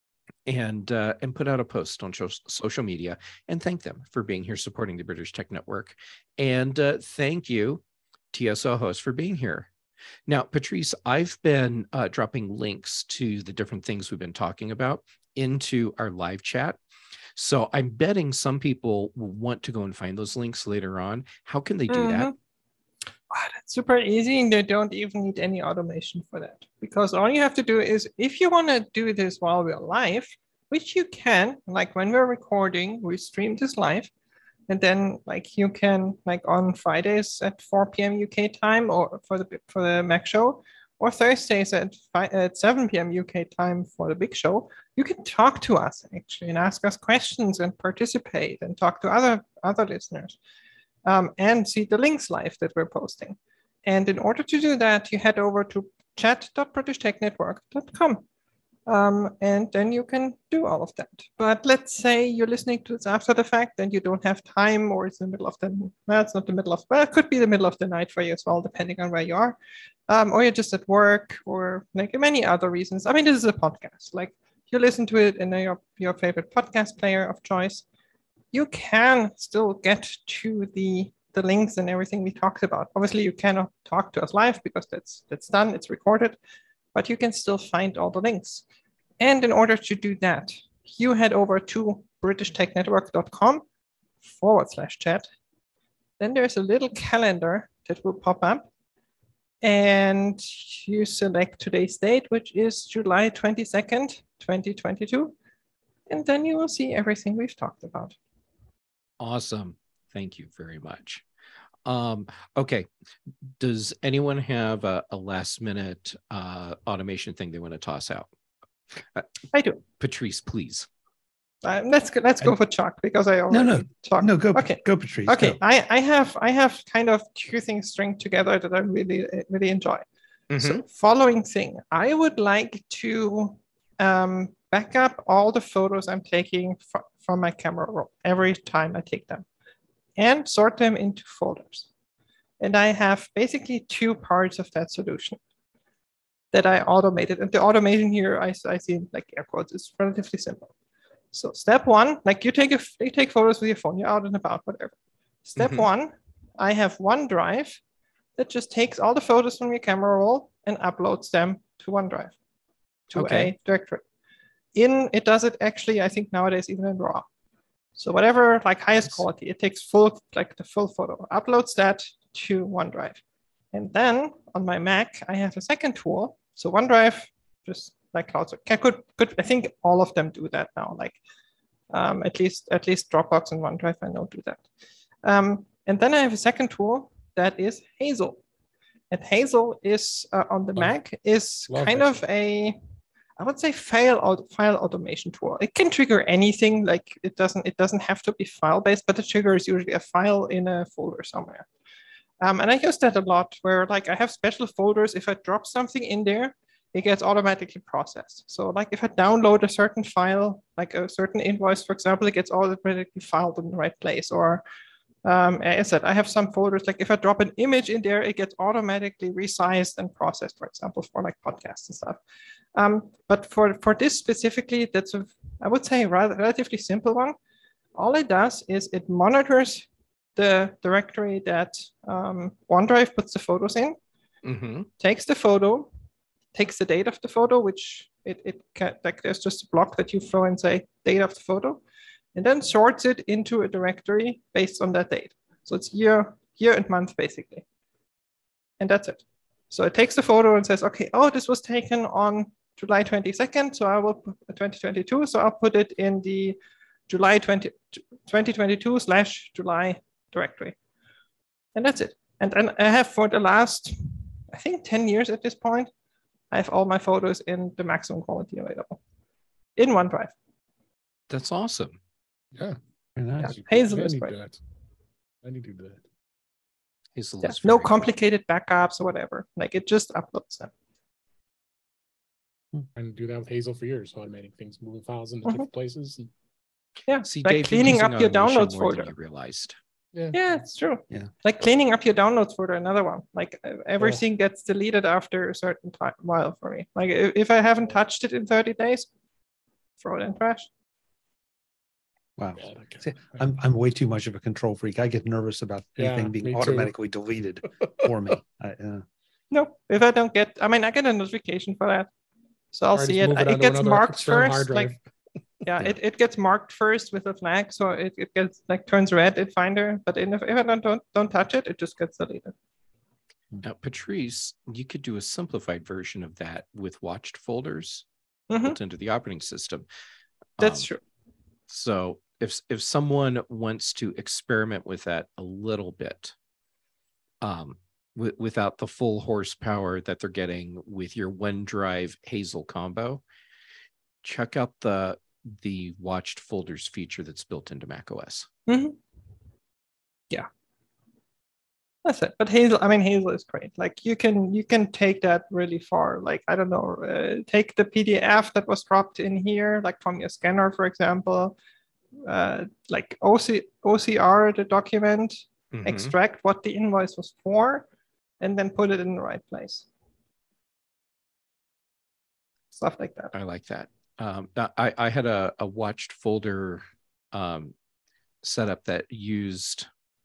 and put out a post on social media and thank them for being here supporting the British Tech Network. And thank you, TSO host, for being here. Now, Patrice, I've been dropping links to the different things we've been talking about into our live chat. So I'm betting some people will want to go and find those links later on. How can they do that? That's super easy, and they don't even need any automation for that, because all you have to do is, if you want to do this while we're live, which you can, like when we're recording, we stream this live, and then like you can, like on Fridays at 4 p.m. UK time, or for the Mac show, or Thursdays at 7 p.m. UK time for the big show, you can talk to us actually and ask us questions and participate and talk to other listeners. And see the links live that we're posting. And in order to do that, you head over to chat.britishtechnetwork.com. And then you can do all of that. But let's say you're listening to this after the fact and you don't have time, or it's in the middle of the, well, it's not the middle of, well, it could be the middle of the night for you as well, depending on where you are. Or you're just at work, or like many other reasons. I mean, this is a podcast. Like you listen to it in your favorite podcast player of choice. You can still get to the links and everything we talked about. Obviously, you cannot talk to us live because that's done, it's recorded, but you can still find all the links. And in order to do that, you head over to britishtechnetwork.com/chat. Then there's a little calendar that will pop up, and you select today's date, which is July 22nd, 2022. And then you will see everything we've talked about. Awesome. Thank you very much. Okay. Does anyone have a last minute automation thing they want to toss out? I do. Patrice, please. Let's go for Chuck, because I already talked. No, go. Okay. Go, Patrice. Okay, Go. I have kind of two things stringed together that I really enjoy. So following thing, I would like to back up all the photos I'm taking from my camera roll every time I take them, and sort them into folders. And I have basically two parts of that solution that I automated. And the automation here, I see like air quotes, is relatively simple. So step one, like you take photos with your phone, you're out and about, whatever. Step one, I have OneDrive that just takes all the photos from your camera roll and uploads them to OneDrive, to a directory. It does it actually, I think nowadays even in RAW. So whatever, like highest quality, it takes the full photo, uploads that to OneDrive. And then on my Mac, I have a second tool. So OneDrive, just like cloud, I think all of them do that now. Like at least Dropbox and OneDrive, I know do that. And then I have a second tool that is Hazel. And Hazel is on the Mac is kind of a, I would say, file automation tool. It can trigger anything. Like it doesn't have to be file based, but the trigger is usually a file in a folder somewhere. And I use that a lot, where like I have special folders. If I drop something in there, it gets automatically processed. So like if I download a certain file, like a certain invoice, for example, it gets automatically filed in the right place. Or as I said, I have some folders, like if I drop an image in there, it gets automatically resized and processed, for example, for like podcasts and stuff. But for this specifically, that's I would say, relatively simple one. All it does is it monitors the directory that OneDrive puts the photos in, takes the photo, takes the date of the photo, which it can, like there's just a block that you throw and say date of the photo, and then sorts it into a directory based on that date. So it's year and month basically. And that's it. So it takes the photo and says, okay, oh, this was taken on July 22nd. So I will put 2022. So I'll put it in the July 2022/July directory. And that's it. And I have, for the last, I think 10 years at this point, I have all my photos in the maximum quality available in OneDrive. That's awesome. Yeah. Nice. Yeah. Hazel is great. I need to do that. Hazel Yeah. is No very complicated backups or whatever. Like it just uploads them. And do that with Hazel for years, automating things, moving files into different places. And Yeah. See, like Dave, cleaning up your automation downloads more than folder. you realized. Yeah, it's true. Yeah. Like cleaning up your downloads folder, another one. Like everything gets deleted after a certain time while for me. Like if I haven't touched it in 30 days, throw it in trash. Wow. Yeah, See, I'm way too much of a control freak. I get nervous about anything me being too. automatically deleted for me. No, if I don't get, I mean, I get a notification for that. So I'll see it. It gets marked first. Like, yeah, Yeah. It gets marked first with a flag. So it gets like turns red in Finder. But if I don't touch it, it just gets deleted. Now, Patrice, you could do a simplified version of that with watched folders Mhm. built into the operating system. That's true. So if someone wants to experiment with that a little bit, without the full horsepower that they're getting with your OneDrive Hazel combo, check out the watched folders feature that's built into macOS. Mhm. Yeah. That's it. But Hazel is great. Like you can take that really far. Like I don't know, take the PDF that was dropped in here, like from your scanner, for example, like OCR the document, extract what the invoice was for, and then put it in the right place. Stuff like that. I like that. I had a watched folder setup that used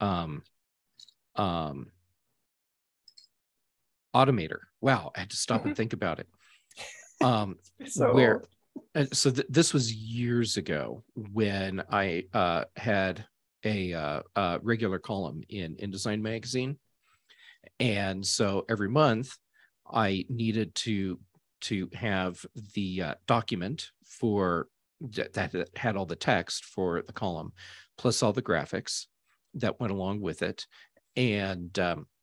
Automator. Wow, I had to stop and think about it. So this was years ago when I had a regular column in InDesign magazine, and so every month I needed to have the document for that had all the text for the column, plus all the graphics that went along with it, and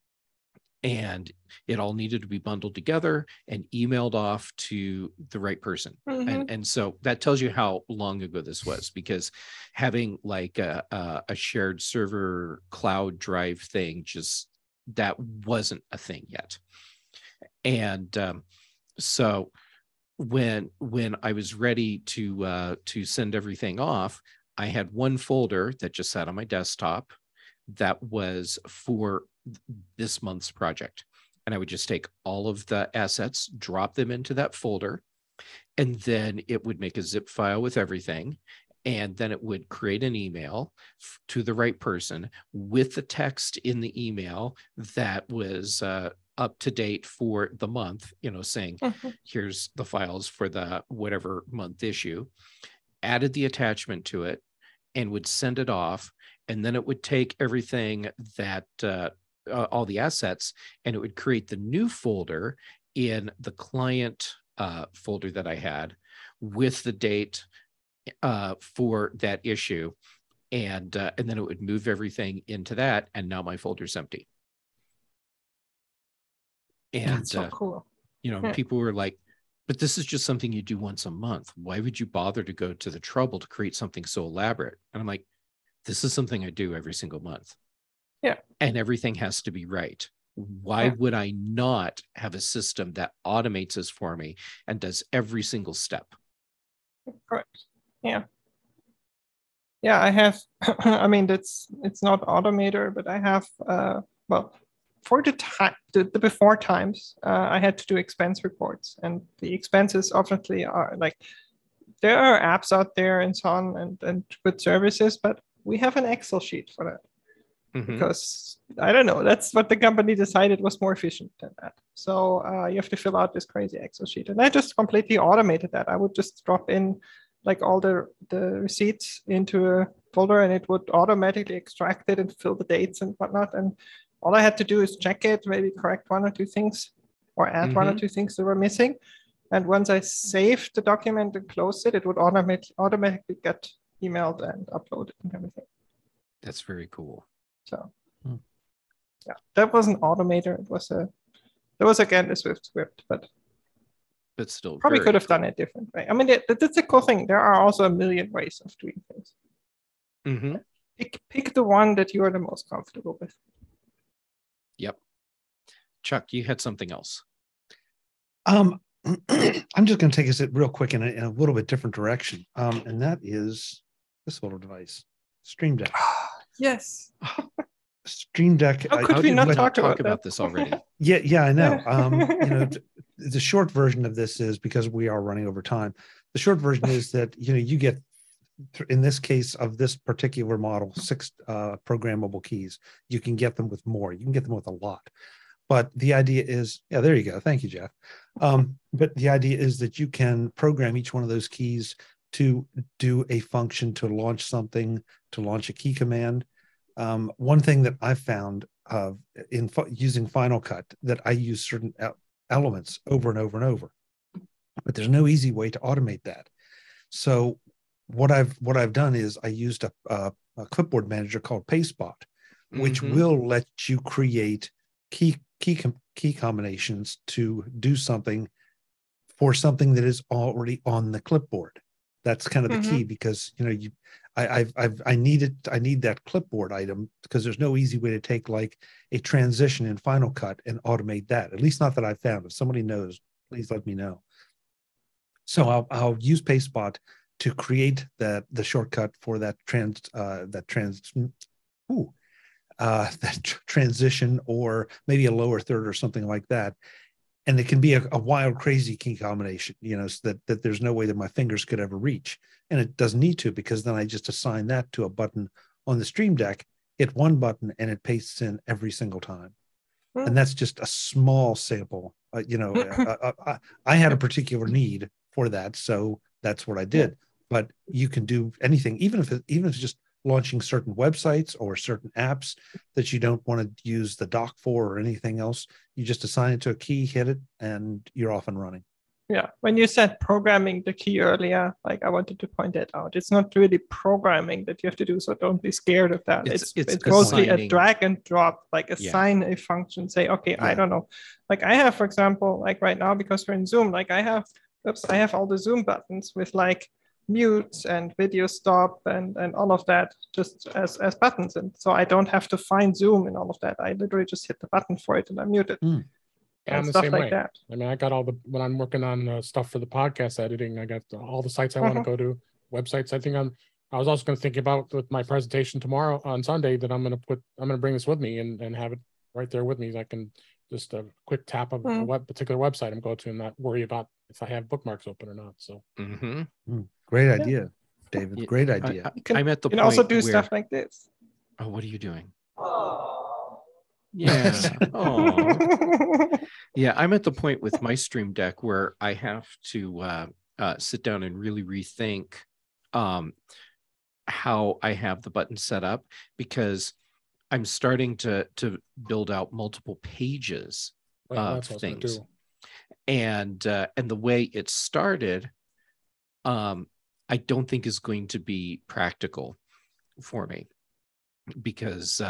it all needed to be bundled together and emailed off to the right person. And so that tells you how long ago this was, because having like a shared server cloud drive thing, just that wasn't a thing yet. And so when I was ready to send everything off, I had one folder that just sat on my desktop that was for this month's project. And I would just take all of the assets, drop them into that folder, and then it would make a zip file with everything. And then it would create an email to the right person with the text in the email that was up to date for the month, saying, here's the files for the whatever month issue, added the attachment to it, and would send it off. And then it would take everything that all the assets, and it would create the new folder in the client folder that I had with the date for that issue, and then it would move everything into that, and now my folder's empty. And that's so cool. People were like, but this is just something you do once a month. Why would you bother to go to the trouble to create something so elaborate? And I'm like, this is something I do every single month. Yeah. And everything has to be right. Why would I not have a system that automates this for me and does every single step? Correct. Yeah. Yeah, I have, it's not Automator, but I have, for the before times, I had to do expense reports, and the expenses obviously are like, there are apps out there and so on and good services, but we have an Excel sheet for that. Because I don't know, that's what the company decided was more efficient than that. So you have to fill out this crazy Excel sheet. And I just completely automated that. I would just drop in like all the receipts into a folder, and it would automatically extract it and fill the dates and whatnot. And all I had to do is check it, maybe correct one or two things, or add one or two things that were missing. And once I saved the document and closed it, it would automatically get emailed and uploaded and everything. That's very cool. So, yeah, that wasn't Automator. There was again the Swift script, but still probably could have done it different way. I mean, that's a cool thing. There are also a million ways of doing things. Pick the one that you are the most comfortable with. Yep. Chuck, you had something else. I'm just going to take us real quick in a little bit different direction, and that is this little device, Stream Deck. Yes. Stream Deck. How could we not talk about this already? Yeah, I know. The short version of this is, because we are running over time, the short version is that you get, in this case of this particular model, 6 programmable keys. You can get them with more. You can get them with a lot. But the idea is, there you go. Thank you, Jeff. But the idea is that you can program each one of those keys to do a function, to launch something, to launch a key command. One thing that I found in using Final Cut, that I use certain elements over and over and over, but there's no easy way to automate that. So what I've done is I used a clipboard manager called PasteBot, which will let you create key combinations to do something for something that is already on the clipboard. That's kind of the key, because I need that clipboard item because there's no easy way to take like a transition in Final Cut and automate that. At least not that I found. If somebody knows, please let me know. So I'll use PasteSpot to create the shortcut for that transition, or maybe a lower third or something like that. And it can be a wild, crazy key combination, so that there's no way that my fingers could ever reach. And it doesn't need to, because then I just assign that to a button on the Stream Deck, hit one button, and it pastes in every single time. And that's just a small sample. I had a particular need for that, so that's what I did. But you can do anything, even if it's just launching certain websites or certain apps that you don't want to use the dock for or anything else. You just assign it to a key, hit it, and you're off and running. Yeah, when you said programming the key earlier, like I wanted to point that out. It's not really programming that you have to do, so don't be scared of that. It's mostly a drag and drop, like assign a function, say, okay, I don't know. Like I have, for example, like right now, because we're in Zoom, like I have all the Zoom buttons with like mute and video stop and all of that just as buttons. And so I don't have to find Zoom and all of that. I literally just hit the button for it and I mute it. Yeah, I'm the stuff same like way. That. I mean, I got when I'm working on stuff for the podcast editing, I got all the sites I want to go to, websites. I was also going to think about with my presentation tomorrow on Sunday that I'm going to bring this with me and have it right there with me. So I can just a quick tap of a particular website I'm going to and not worry about if I have bookmarks open or not. So great idea, David. Great idea. I'm at the point you can also do where, stuff like this. Oh, what are you doing? Yeah. Oh. Yeah, I'm at the point with my Stream Deck where I have to sit down and really rethink how I have the button set up, because I'm starting to build out multiple pages of things. And the way it started, I don't think is going to be practical for me, because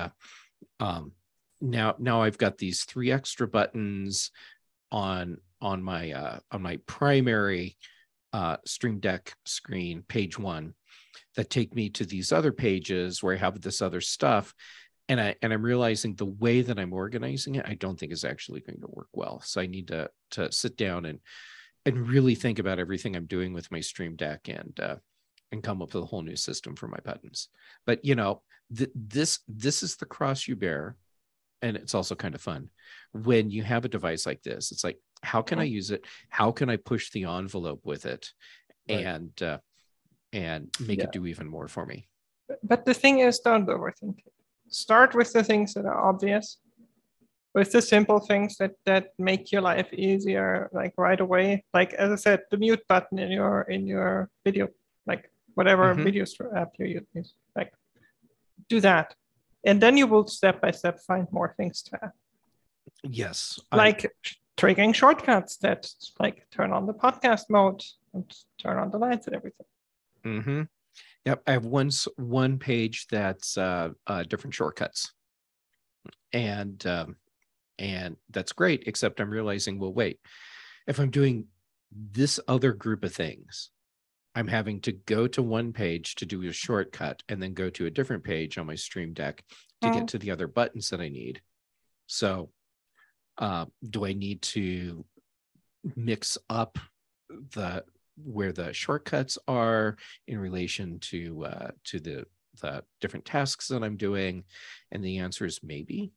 now I've got these 3 extra buttons on my primary Stream Deck screen, page 1, that take me to these other pages where I have this other stuff. And I'm realizing the way that I'm organizing it, I don't think is actually going to work well. So I need to sit down and really think about everything I'm doing with my Stream Deck and come up with a whole new system for my buttons. But this is the cross you bear, and it's also kind of fun when you have a device like this. It's like, how can I use it? How can I push the envelope with it, and make it do even more for me? But the thing is, don't overthink it. Start with the things that are obvious, with the simple things that make your life easier, like right away. Like, as I said, the mute button in your video, like whatever video app you use, like do that. And then you will step by step find more things to add. Yes. Like triggering shortcuts that like turn on the podcast mode and turn on the lights and everything. Yep, I have one page that's different shortcuts, and that's great. Except I'm realizing, well, wait, if I'm doing this other group of things, I'm having to go to one page to do a shortcut, and then go to a different page on my Stream Deck to get to the other buttons that I need. So, do I need to mix up where the shortcuts are in relation to the different tasks that I'm doing? And the answer is maybe.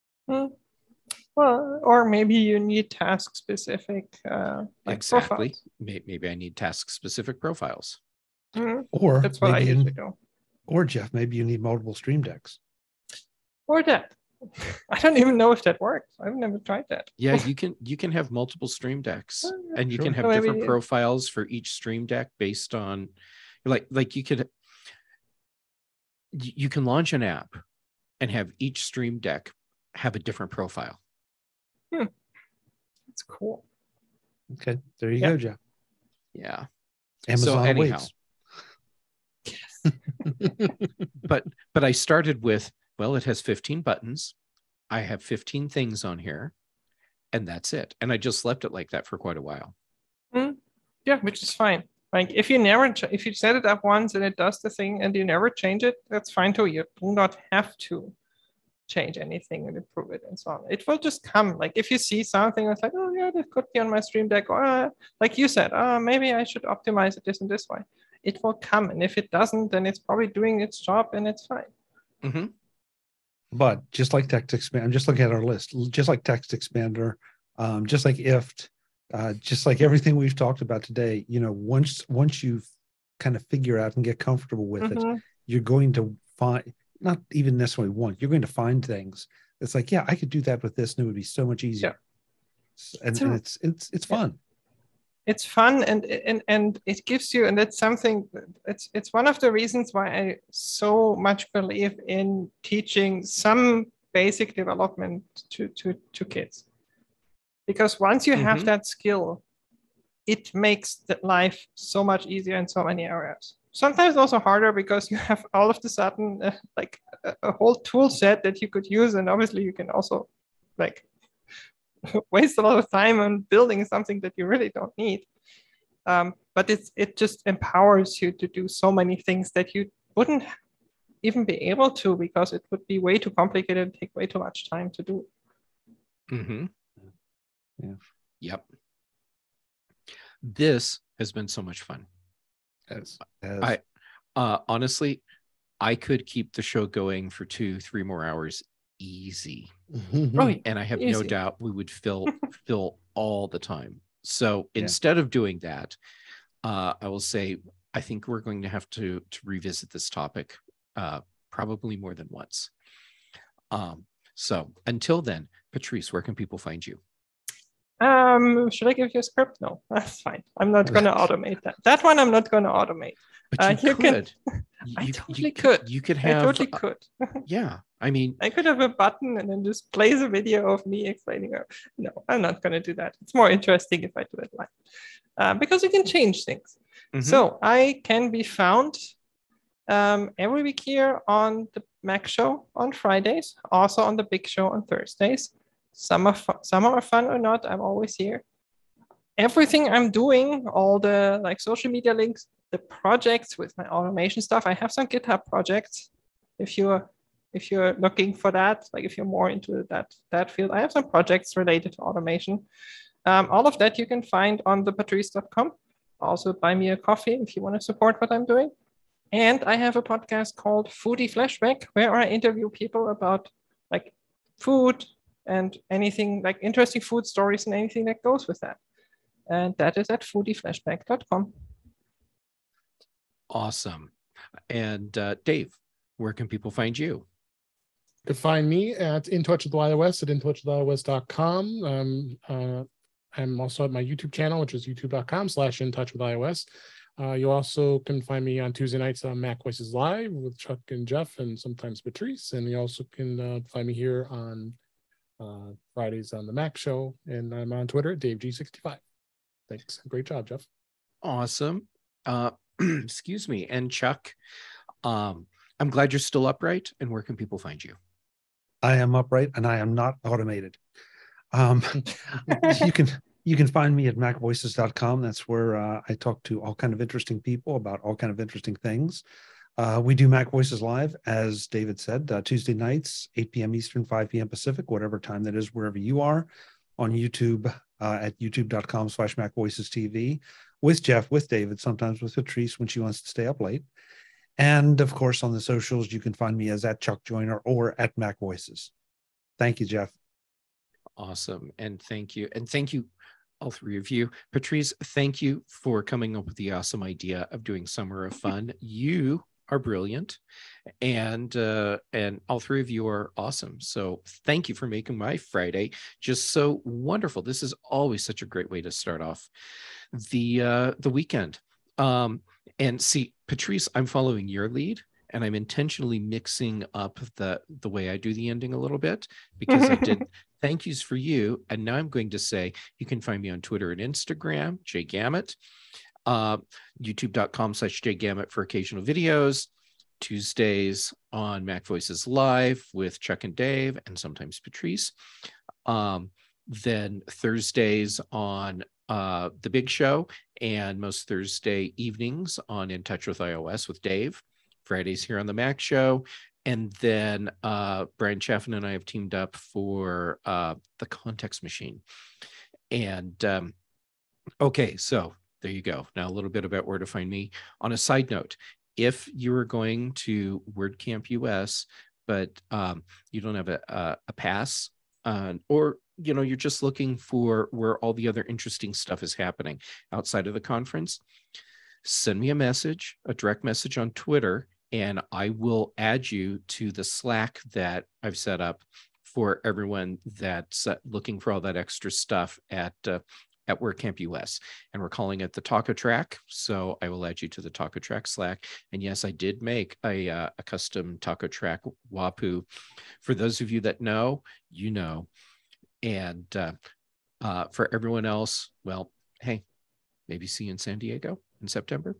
Well, or maybe you need task specific exactly profiles. Maybe I need task specific profiles. Or that's what I usually do. Or Jeff, maybe you need multiple Stream Decks. Or that. I don't even know if that works. I've never tried that. Yeah, you can have multiple Stream Decks, and you can have different profiles for each Stream Deck based on, like you can launch an app and have each Stream Deck have a different profile. That's cool. Okay, there you go, Jeff. Yeah. Amazon anyhow, waits. but I started with, well, it has 15 buttons. I have 15 things on here, and that's it. And I just left it like that for quite a while. Yeah, which is fine. Like if if you set it up once and it does the thing and you never change it, that's fine too. You do not have to change anything and improve it and so on. It will just come. Like if you see something that's like, oh yeah, this could be on my Stream Deck, or like you said, maybe I should optimize it this and this way. It will come, and if it doesn't, then it's probably doing its job and it's fine. Mm-hmm. But just like Text Expander, I'm just looking at our list, just like Text Expander, just like IFT, just like everything we've talked about today, once you kind of figure out and get comfortable with it, you're going to find, not even necessarily you're going to find things. It's like, yeah, I could do that with this and it would be so much easier. Yeah. And it's fun. It's fun and it gives you, and that's something, it's one of the reasons why I so much believe in teaching some basic development to kids. Because once you have that skill, it makes the life so much easier in so many areas. Sometimes also harder because you have all of a sudden like a whole tool set that you could use, and obviously you can also like waste a lot of time on building something that you really don't need. But it just empowers you to do so many things that you wouldn't even be able to, because it would be way too complicated and take way too much time to do. Mm-hmm. Yeah. Yep. This has been so much fun. I honestly, I could keep the show going for 2-3 more hours easy. Right. And I have no doubt we would fill all the time. So instead of doing that, I will say, I think we're going to have to revisit this topic probably more than once. So until then, Patrice, where can people find you? Should I give you a script? No, that's fine. I'm not going to automate that. That one I'm not going to automate. But you could. I totally could. You could have. I totally could. Yeah, I mean, I could have a button and then just plays a video of me explaining it. No, I'm not going to do that. It's more interesting if I do it live, because you can change things. So I can be found every week here on the Mac Show on Fridays, also on the Big Show on Thursdays. Some are fun or not, I'm always here. Everything I'm doing, all the like social media links, the projects with my automation stuff. I have some GitHub projects. If you're looking for that, like if you're more into that field, I have some projects related to automation. All of that you can find on thepatrice.com. Also buy me a coffee if you want to support what I'm doing. And I have a podcast called Foodie Flashback, where I interview people about like food and anything like interesting food stories and anything that goes with that. And that is at foodieflashback.com. Awesome. And Dave, where can people find you? You can find me at In Touch with iOS at intouchwithios.com. I'm also at my YouTube channel, which is youtube.com/intouchwithios. You also can find me on Tuesday nights on Mac Voices Live with Chuck and Jeff and sometimes Patrice. And you also can find me here on Fridays on the Mac Show. And I'm on Twitter at DaveG65. Thanks. Great job, Jeff. Awesome. Excuse me. And Chuck, I'm glad you're still upright. And where can people find you? I am upright and I am not automated. You can find me at macvoices.com. That's where I talk to all kind of interesting people about all kind of interesting things. We do Mac Voices Live, as David said, Tuesday nights, 8 p.m. Eastern, 5 p.m. Pacific, whatever time that is, wherever you are, on YouTube at youtube.com/MacVoicesTV, with Jeff, with David, sometimes with Patrice when she wants to stay up late. And of course, on the socials, you can find me as at Chuck Joyner or at Mac Voices. Thank you, Jeff. Awesome. And thank you. And thank you, all three of you. Patrice, thank you for coming up with the awesome idea of doing Summer of Fun. You are brilliant. And all three of you are awesome. So thank you for making my Friday just so wonderful. This is always such a great way to start off the weekend. And see, Patrice, I'm following your lead. And I'm intentionally mixing up the way I do the ending a little bit, because I did thank yous for you. And now I'm going to say you can find me on Twitter and Instagram, jgamut, youtube.com/jgamut for occasional videos, Tuesdays on Mac Voices Live with Chuck and Dave, and sometimes Patrice. Then Thursdays on the Big Show, and most Thursday evenings on In Touch with iOS with Dave. Fridays here on the Mac Show. And then Brian Chaffin and I have teamed up for the Context Machine. And okay, so there you go. Now a little bit about where to find me. On a side note, if you are going to WordCamp US, but you don't have a pass, or you're just looking for where all the other interesting stuff is happening outside of the conference, send me a message, a direct message on Twitter, and I will add you to the Slack that I've set up for everyone that's looking for all that extra stuff at WordCamp US. And we're calling it the Taco Track. So I will add you to the Taco Track Slack. And yes, I did make a custom Taco Track WAPU. For those of you that know, you know. And for everyone else, well, hey, maybe see you in San Diego in September.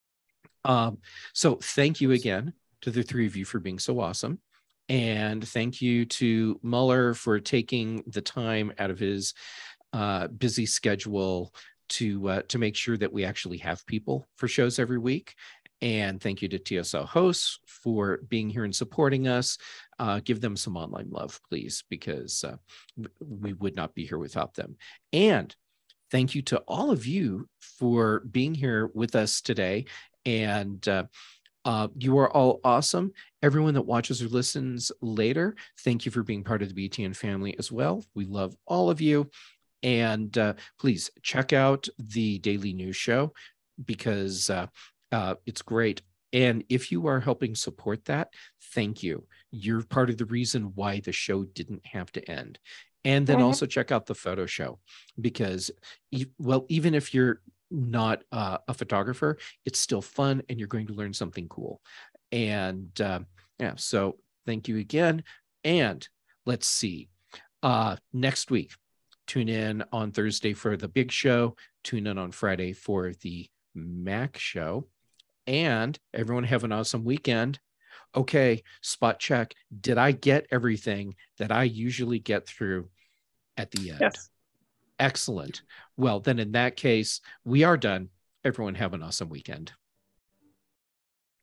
So thank you again to the three of you for being so awesome. And thank you to Muller for taking the time out of his busy schedule to make sure that we actually have people for shows every week. And thank you to TSL hosts for being here and supporting us. Give them some online love, please, because we would not be here without them. And thank you to all of you for being here with us today. And you are all awesome. Everyone that watches or listens later, thank you for being part of the BTN family as well. We love all of you. And please check out the daily news show, because it's great. And if you are helping support that, thank you. You're part of the reason why the show didn't have to end. And then also check out the photo show, because, well, even if you're not a photographer, it's still fun and you're going to learn something cool. And yeah, so thank you again. And let's see, next week, tune in on Thursday for the Big Show, tune in on Friday for the Mac Show, and everyone have an awesome weekend. Okay, spot check. Did I get everything that I usually get through at the end? Yes. Excellent. Well, then in that case, we are done. Everyone have an awesome weekend.